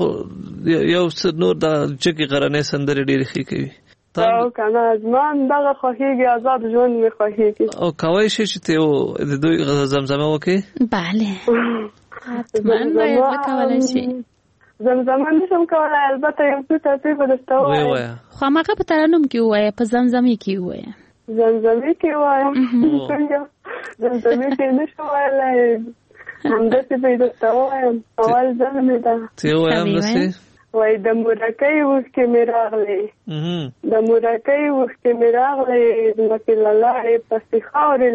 یو څه نور د جګې غرنۍ سندرې ډېرې ښې کوي او کنه ازمان دغه خوښیږي آزاد ژوند مې خوښیږي او کوي شي چې ته د دوی زمزمه وکې bale حتماً باید وکولای شي زمزمه نشم کولای البته یو څه تاسو په دسته وایي خو هغه په ترنم کې وایي په زمزمه کې وایي زمزمه کې وایي څنګه زمزمه کې نشم وایي همداسې په دسته وایي اول ځل مې ده ته وایم داسې وای د مورکۍ وښکې مې راغلې د مورکۍ وښکې مې راغلې ځمکې له لارې پسې خاورې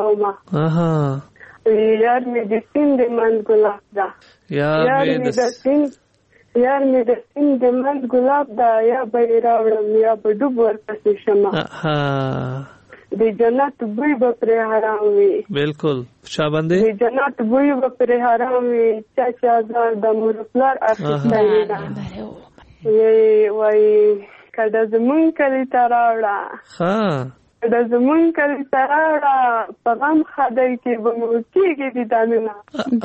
لټومه یار مې د سیند د منځ ګلاب ده یار مې د سیند یار مې د سیند د منځ ګلاب ده یا به یې راوړم یا به ډوب ورپسې شمه د جنت بوی به پرې حرام وي بالکل چا باندې د جنت بوی به پرې حرام وي چا چې ازار د مور پلار اخیستی وي وایي وایي کډه زمونږ کلي ته راوړه کډه زمونږ کلي ته راوړه په غم خدای کې به مو کېږي دیدانونه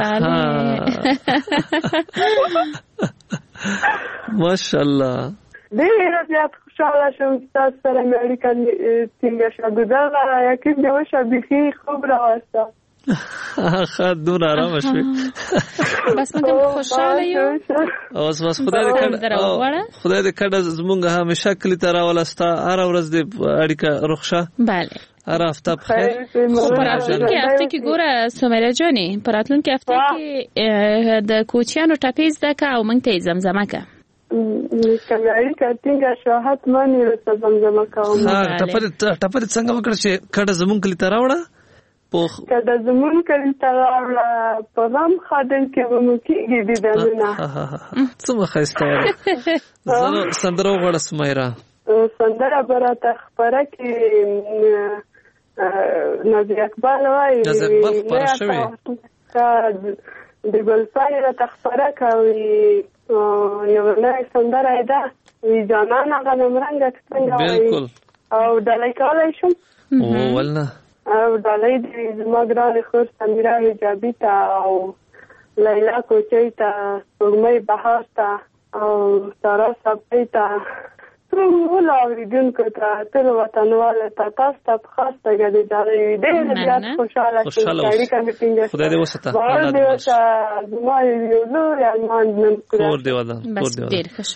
ماشاءالله ډېره زیات خوشحاله شوم چې تاسو سره مې اړیکه ټینګه شوه ګودر لالا یقین دې وشه بیخي خوب راوسته ښه دونه ارامه شوې بس موږ خوشحاله یو اوس بس خدای دې کډه خدای دې کډه زمونږ همیشه کلي ته راولسته هره ورځ دې اړیکه رخ شه بله هر هفته بخیر خو په راتلونکي هفته کې ګوره سمیرا جانې په راتلونکي هفته کې د کوچیانو ټپې زده که او موږ ته یې زمزمه که کله اړیکه ټینګه شوه حتما یې ورته زمزمه کوم ټپه دې څنګه وکړه چې کډه زمونږ کلي ته راوړه کډه زمونږ کلي ته راوړه په غم خادم کې به مو کېږي دیدنونه څومره ښایسته زه سندره وغواړه سمیرا سندره به راته خپره کړي نازي اقبال وایي نازي اقبال خپره شوې د ګلپاڼې راته خپره کوي یو نوې سندره یې ده وي جانانه غنمرنګه څنګه وایي او ډالۍ کولی شم ولنه او ډالۍ دې زما ګرانې خور سمیرا حجابي ته او لیلا کوچۍ ته سپوږمۍ بهار ته او سارا صبري ته ټول اورېدونکو ته ټول وطنوالو ته تاسو ته په خاص توګه د ډالۍ ډېر زیات خوشحاله شوم چې اړیکه مې ټینګه خدای دې وساته خدای دې وساته زما یو لوی ارمان نن کور دې ودان بس ډېر ښه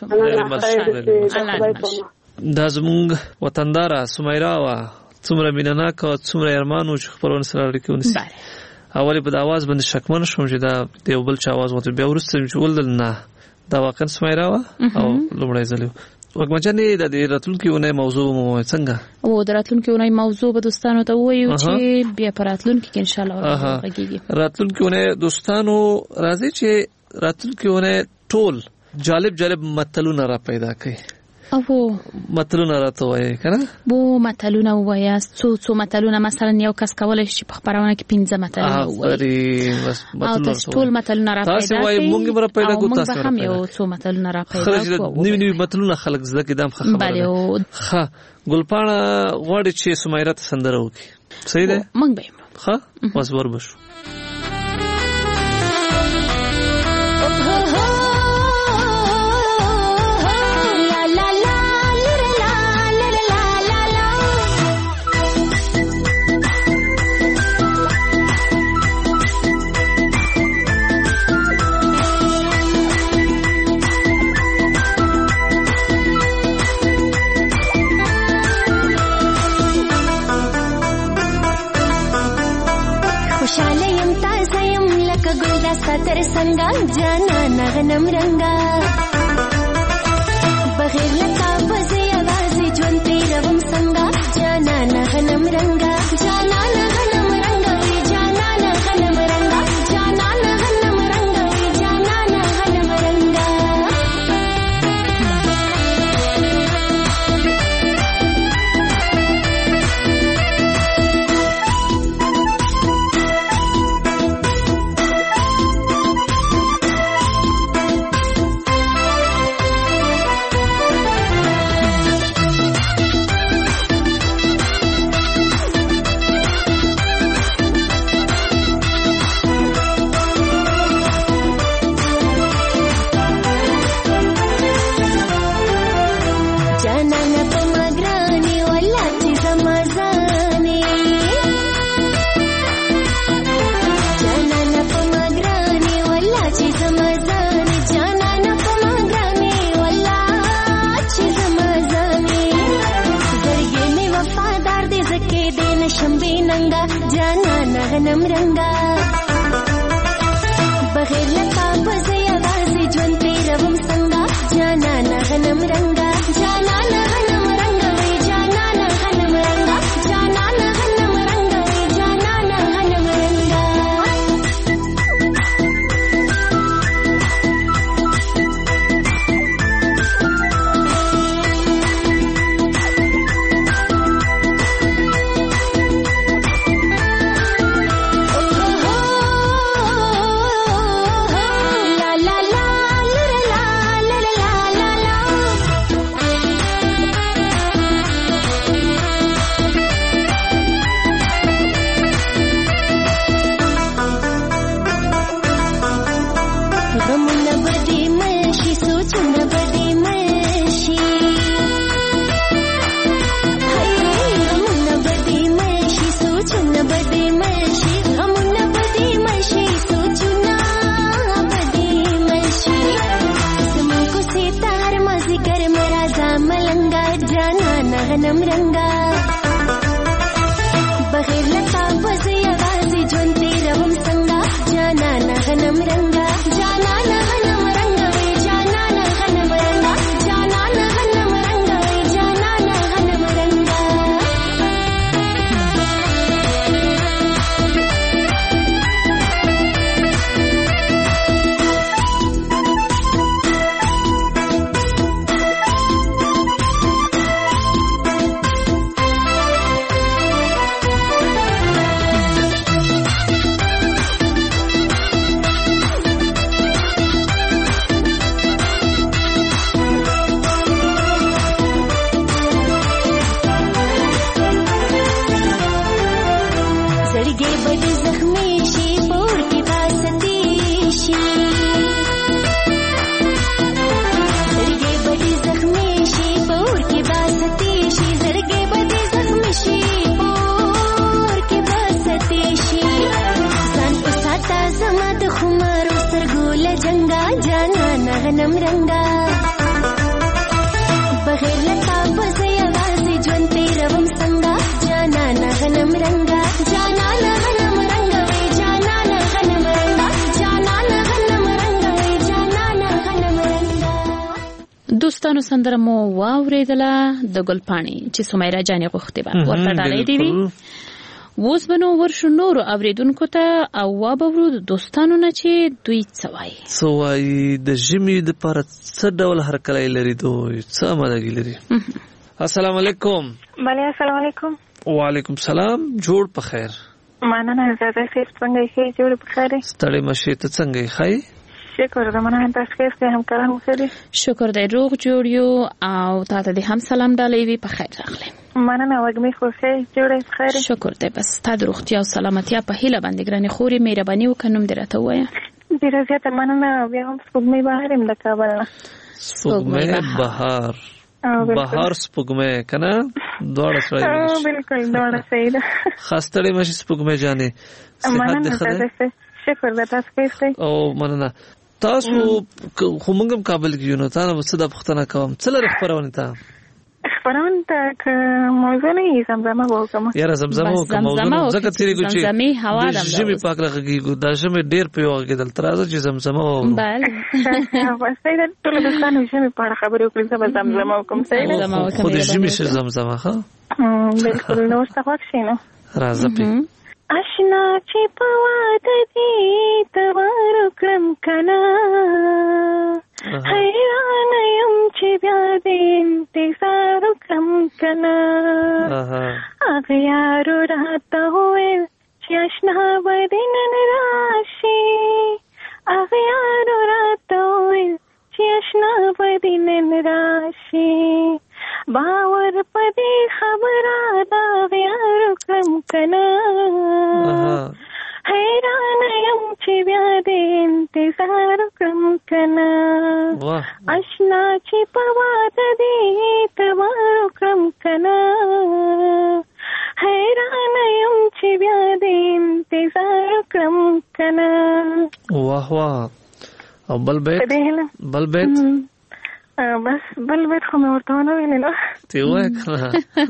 شوم دا زموږ وطنداره سمیرا وه څومره مینهناکه او څومره ارمان و چې خپرونه سره اړیکې ونیسي اول یې په د اواز باندې شکمن شوم چې دا د یو بل چا اواز غوته بیا وروسته مې چې ولیدل نه دا واقعا سمیرا وه او لومړی ځل وګمجنې د دې راتلونکي ونې موضوع مو څنګه او د راتلونکي ونې موضوع به دوستانو ته وایو چې بیا پر راتلونکي کې ان شاء الله راغږیږي. راتلونکي ونې دوستانو راځي چې راتلونکي ونې ټول جالب جالب متلونه را پیدا کوي. او متلونه راته وایي کنه بو متلونه وایي څو څو متلونه مثلا یو کس کولای شي په خبرونه کې پنځه متلونه وایي او تاسو ټول متلونه را پیدا تاسو وایي مونږ به پیدا کوو تاسو هم یو څو متلونه را پیدا کوو نوی نوی متلونه خلک زده کې دام خبره بله ښه ګلپاڼه غواړي چې سمیرا ته سندره وکړي صحیح ده مونږ به ښه بس وربشو تر څنګه جانا نغنم رنگا بغیر لتا بزي आवाज ژوند تیروم څنګه جانا نغنم رنگا جانا نغنم رنگا جانا نغنم رنگا جانا نغنم رنگا جانا نغنم رنگا نغنم رنگا بغیر لتا بزي आवाज ژوند تیروم څنګه جانا نغنم رنگا جانا نغنم رنگا وی جانا نغنم رنگا جانا نغنم رنگا وی جانا نغنم رنگا نغنم رنگا بغیر لتا بزي आवाज ژوند تیروم څنګه جانا نغنم رنگا جانا نغنم رنگا وی جانا نغنم رنگا جانا نغنم رنگا وی جانا نغنم رنگا نغنم رنگا بغیر لتا بزي आवाज ژوند تیروم څنګه جانا نغنم رنگا جانا نغنم دوستانو سندره مو واوریدله د ګلپاڼې چې سمیرا جانې غوښتې به ورته ډالۍ دی وي. اوس به نو ورشو نورو اوریدونکو ته او وابورو د دوستانو نه چې دوی څه وایي. څه وایي د ژمي دپاره څه ډول هرکلی لري دوی څه امادګي لري. السلام علیکم. بله السلام علیکم. وعلیکم سلام. جوړ په خیر. مننه زاده خیر څنګه یې جوړ په خیر. ستړی مشې ته څنګه یې ښایي. شکر ده مننه تاسو ښه یاست همکاران مو ښه دي. شکر دی روغ جوړ یو او تاته دې هم سلام ډالۍ وي په خیر راغلی. مننه وږمې خو ښه جوړې په خیر. شکر دی بس تا د روغتیا او سلامتیا په هیله باندې ګرانې خورې مهرباني وکړه نوم دې راته ووایه. ډېره زیاته مننه. بیا هم سپوږمۍ بهار یم د کابل نه. سپوږمۍ بهار بهار سپوږمۍ که نه دواړه سړی بلکل دواړه صحیح ده. ښه ستړې مشې سپوږمۍ جانې صحت دې ښه دی. شکر ده تاسو ښه یاستئ. او مننه. تاسو خو موږ هم کابل کې یو نو تا نه به څه دا پوښتنه کوم څه لرې خپرونې ته خپرونې ته که موضوع نه وي زمزمه به وکړم. یاره زمزمه وکړه موضوع نه ځکه تېرېږو چې د ژمي پاک راغږېږو دا ژمي ډېر په یو غږېدل ته راځه چې زمزمه واورو. صحیح ده ټولو دوستانو ژمي په اړه خبرې وکړي زه به زمزمه وکړم. صحیح ده خو د ژمي شه زمزمه ښه بلکل نو ورته خوښ شي نو راځه پې اشنا چې په واده دي تبار کړم کنه حیرانه یم چې بیا دې انتظار کړم کنه هغه یارو راته وویل چې اشنا به دې نن راشي هغه یارو راته وویل چې اشنا به دې نن راشي باور په دې خبره دا یارو کړم کنه حیرانه یم چې بیا دې انتظار کړم کنه اشنا چې په واده دې تبار کړم کنه حیرانه یم چې بیا دې انتظار کړم کنه. واه واه. او بل بیت بل بیت بس بل بیت خو مې ورته ونه ویلې نو ته وایه که نه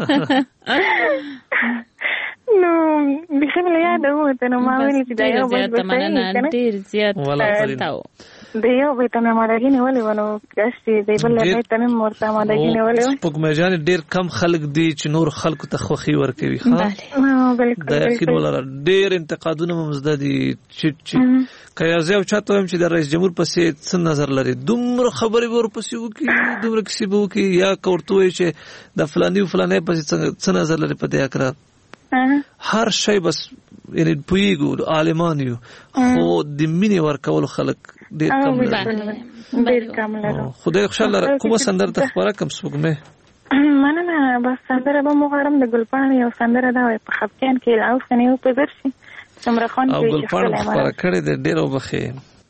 نو بیخي مې له یاده ووته نو ما ویلې چې دا یو بیت به صحیح که نه ډېر زیات د یو بیت مې امادګي نیولې وه نو کاش چې د بل بیت ته مې ورته امادګي نیولې وه. سپوږمۍ جانې ډېر کم خلک دي چې نور خلکو ته خوښي ورکوي ښه دا یقین ولره. ډېر انتقادونه مو مزده دي چې که یو زه یو چا ته وایم چې د رئیس جمهور پسې څه نظر لري دومره خبرې به ورپسې وکړي دومره کیسې به وکړي یا که ورته ووایي چې د فلاني و فلانی پسې څه نظر لري په دې هکله هر شی بس یعنې پوهېږو عالمان یو خو د مینې ورکولو خلک ډېر کم لري. خدای خوشحاله لره. کومه سندره ته خپره کړم سپوږمۍ؟ مننه. بس سندره به مو غواړم د ګلپاڼې یو سندره دا وایي په خفګان کې لا اوسنۍ وپذر شي څومره خوند او ګلپاڼه مو خپره کړې ده ډېر وبښې.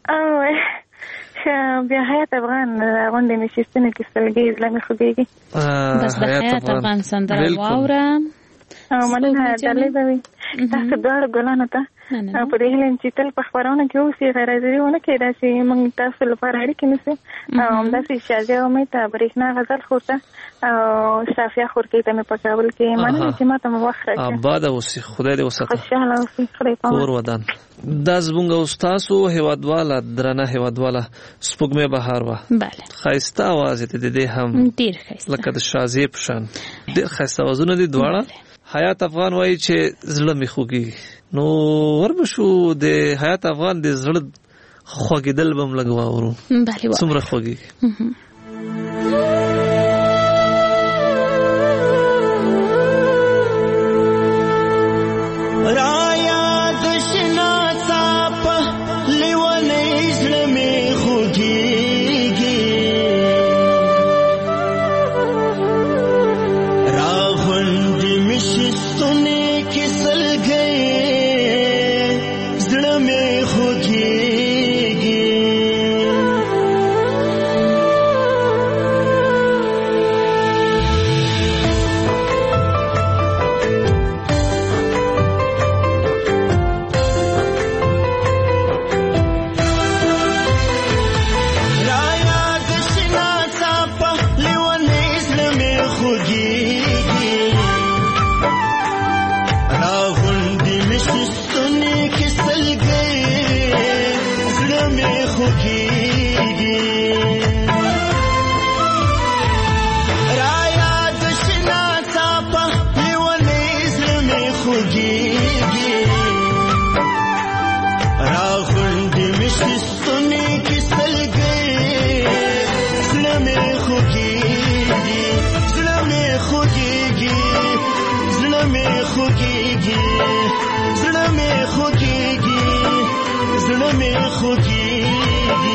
بیا حیات افغان غونډې نشستونه کې سلګۍ زړه مې خوږېږي. بس د حیات افغان سندره واوره. مننه ډالۍ به وي تاسو دواړو ګلانو ته په دې هیله چې تل په خپرونه کې اوسئ غیرحاضري ونه کړئ داسې موږ تاسو لپاره اړیکې نیسو او همداسې شازیه امید ته برېښنا غزل خور ته او شافیه خورکۍ ته مې په کابل کې مننه چې ما ته مو وخت راکړی. آباده اوسئ خدای دې وساته خوشحاله اوسئ خدای پامان. کور ودان دا زموږ او ستاسو هېوادواله درنه هېوادواله سپوږمۍ بهار وه. بله ښایسته اواز یې د دې هم ډېر ښایسته لکه د شازیې په شان ډېر ښایسته اوازونه دي دواړه. حیات افغان وایي چې زړه مې خوږېږي نو وربشو د حیات افغان د زړه خوږېدل به هم لږ واورو څومره خوږېږي. خوږیږي زړه مې خوږیږي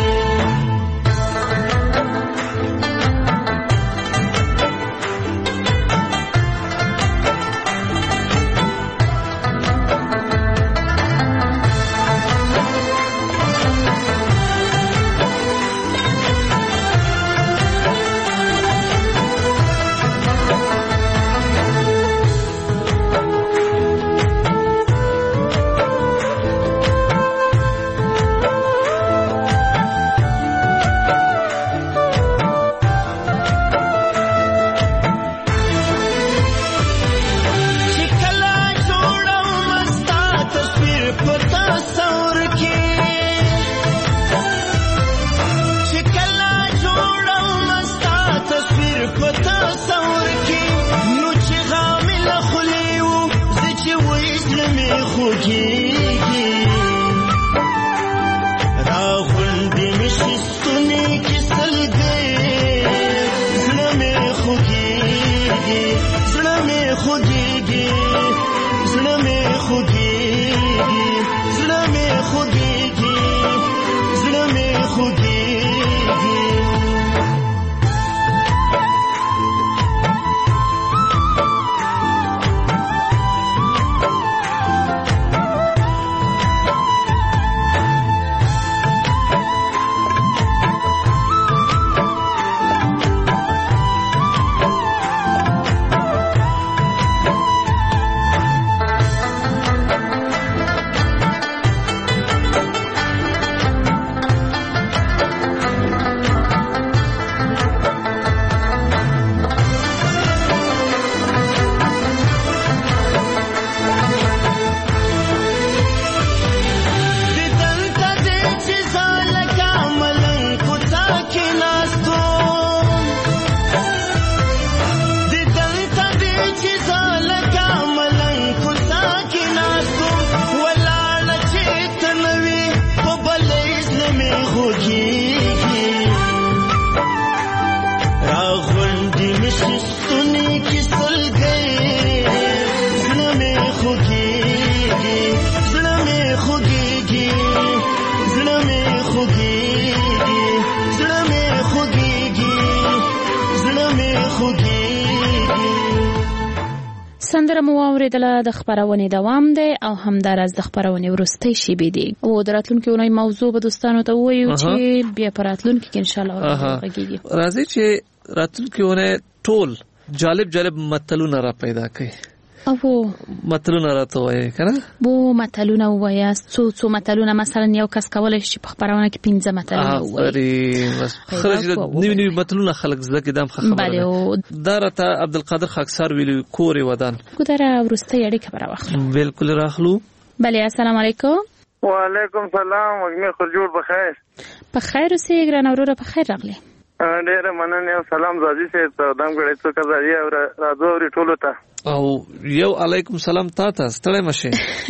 سندره مو اوریدله د خبرونه دوام دی او همدارس د خبرونه ورستۍ شی بيدی او دراتلونکو اونۍ موضوع به دوستانو ته وایو چې بیا پراتلونکو کې ان شاء الله ورغږیږي. راځي چې راتلونکو اونۍ ټول جالب جالب متلونه را پیدا کړي. او متلونه راته وایي کنه بو متلونه وایي څو څو متلونه مثلا یو کس کولای شي په خبرونه کې پنځه متلونه وایي. افرین بس خرج نیو نیو متلونه خلک زده کدم خبره. بله دارته عبدالقادر خاکسار ویلو کوري ودان ګدره ورسته یړي خبره واخلو. بالکل راخلو. بله السلام علیکم. وعلیکم سلام وګمه خجور بخیر. بخیر اوسې ګران اوره بخیر راغلی. ډیره مننه او سلام زاجي سه دم غړې څو کزاري او راځو ورې ټولو ته. او یو علیکم سلام تا ته ستړی مشه.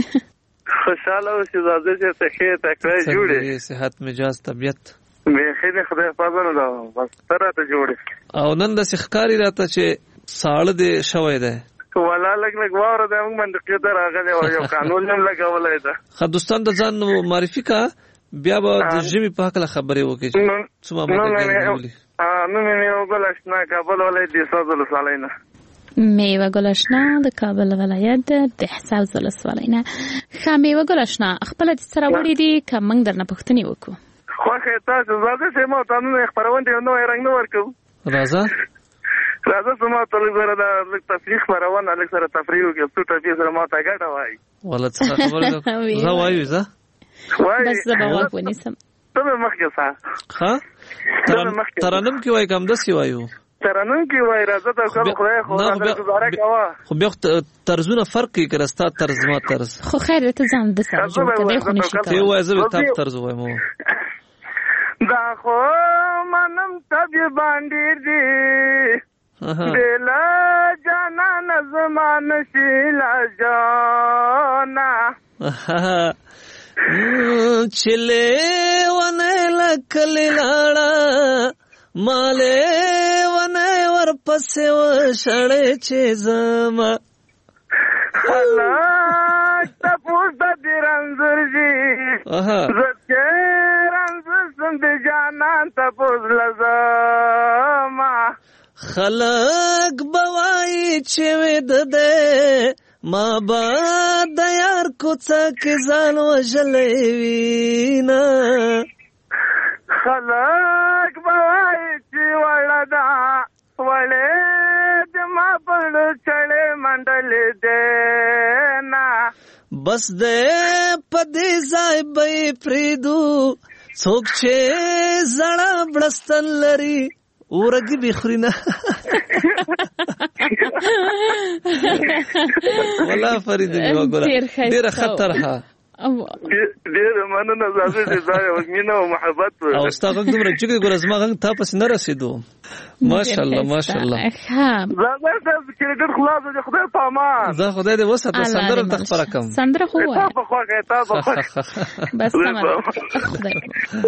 خوشاله اوسې زاجي سه ته خیر ته کړې جوړې. صحت مزاج طبيعت به خیر خدای فضل دا بس تر ته جوړې. او نن د سخکاری راته چې ساړه دې شوي ده. ولا لګ لګ واره د موږ منطقې ته راغلي او یو قانون هم لګولای ده. خدوستان د ځان معرفي کا بیا به د ژمي په حق خبرې وکړي. څه ما مونږ اه نو مې یو بل آشنا کابل ولایت د سوزل سالینه. میوه ګل آشنا د کابل ولایت د سوزل سالینه. خا میوه ګل آشنا خپل د سره وړي دي که موږ درنه پښتني وکړو. خوخه تاسو زاده چې ما تاسو نه خبرونه دی نو رنګ نو ورکو. راځه راځه سم ته لږه د تفریح خبرونه لږ سره تفریح وکړو څو ټپي سره ما ته ګټه وای. والله څه خبره زه وایو زه بس زه به ونی سم. ته مخکې ښه ها ترانم کې وای کوم دسی وایو ترانم کې وای راځه ته کوم خدای خو راځه گزاره کوه. خو بیا طرزونه فرق کوي که راستا طرز ما طرز. خو خیر ته ځان د سره جوړ کړې خو نشي ته وای زه به تاب طرز وایم. دا خو منم طبيع باندې دی بلا جانا نظمان شیلا جانا چله ونه لکلی لاړه ماله ونه ورپسې وشړې چې زما الله تاسو د زچران زسم د جانان تپوز لزما خلق بوای چې ود ده ما با د یار کوڅه کې ځان وژلې وینا خلق بوای چې ولدا وړې د ما په چړې منډلې ده نا بس دې پدې ځای به فریدو څوک چې زړه بړستن لري ورګي بخرینا ولا فرید یو ګره ډیره خطر ها ډیر مننه زاسه دې ځای او مینه او محبت او استاد کوم رچګي ګور زما غن تا پس نه رسیدو ماشاءالله ماشاءالله ها زما تاسو کې ډیر خلاص دې خدای په امان زه خدای دې وساته سندره تخبر کم سندره هو تا په خوا کې تا په خوا بس تمام خدای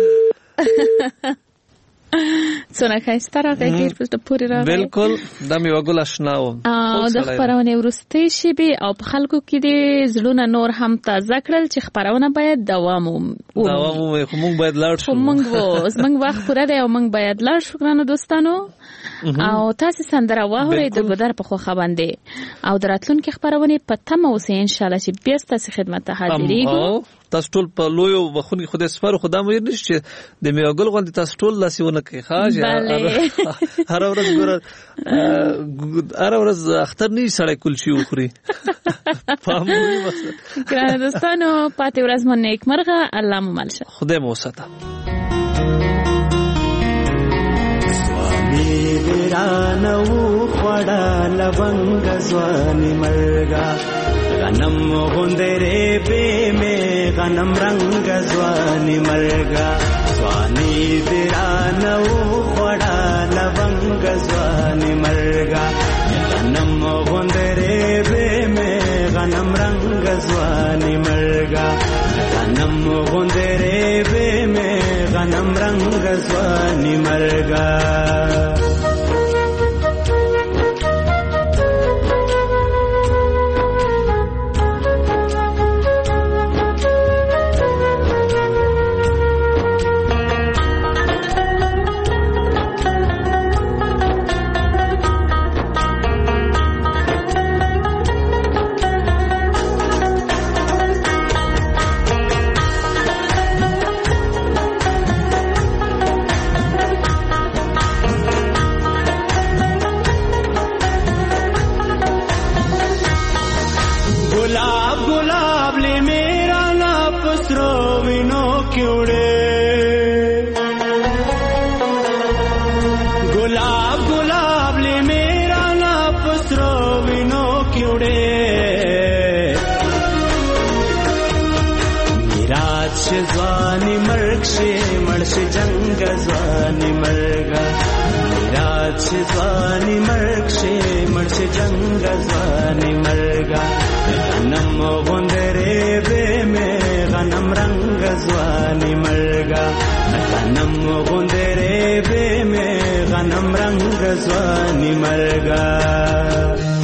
څونه خسته راغی ډیر په پوری راغی بالکل د می وګل آشناو او د خبرونه ورستي شي به او په خلکو کې د زړونه نور هم تازه کړل چې خبرونه باید دوام وکړي دوام وکړي موږ باید لاړ شو موږ وو زمنګ وخت پوره دی او موږ باید لاړ شو ګرانو دوستانو او تاسو سندره واورئ د ګدر په خوخه باندې او دراتلونکو خبرونه په تمه اوسئ ان شاء الله چې بیا ستاسو خدمت ته حاضرېږو تاسو ټول په لوی وبخونی خدای سپارو خدای مې نشي د میوګل غوندي تاسو ټول لاسونه کوي خاص هر ورځ ګور هر ورځ اختر نه سړی کول شي وخوري فهموي بس ګرانه دوستانو پاتې ورځ مو نیک مرغه الله مو مل شه خدای مو وساته سوامي ورانو خړا لونګ ځواني مرګا غنم غوندره به مې غنم رنگ ځواني مرګا ځواني ورانو خړا لونګ ځواني مرګا غنم غوندره به مې غنم رنگ ځواني مرګا غنم غوندره به مې غنم رنگ ځواني مرګا ځواني مرګ شي مرش جنگ ځواني مرګا میراث ځواني مرګ شي مرش جنگ ځواني مرګا غنم غوندره به مې غنم رنگ ځواني مرګا غنم غوندره به مې غنم رنگ ځواني مرګا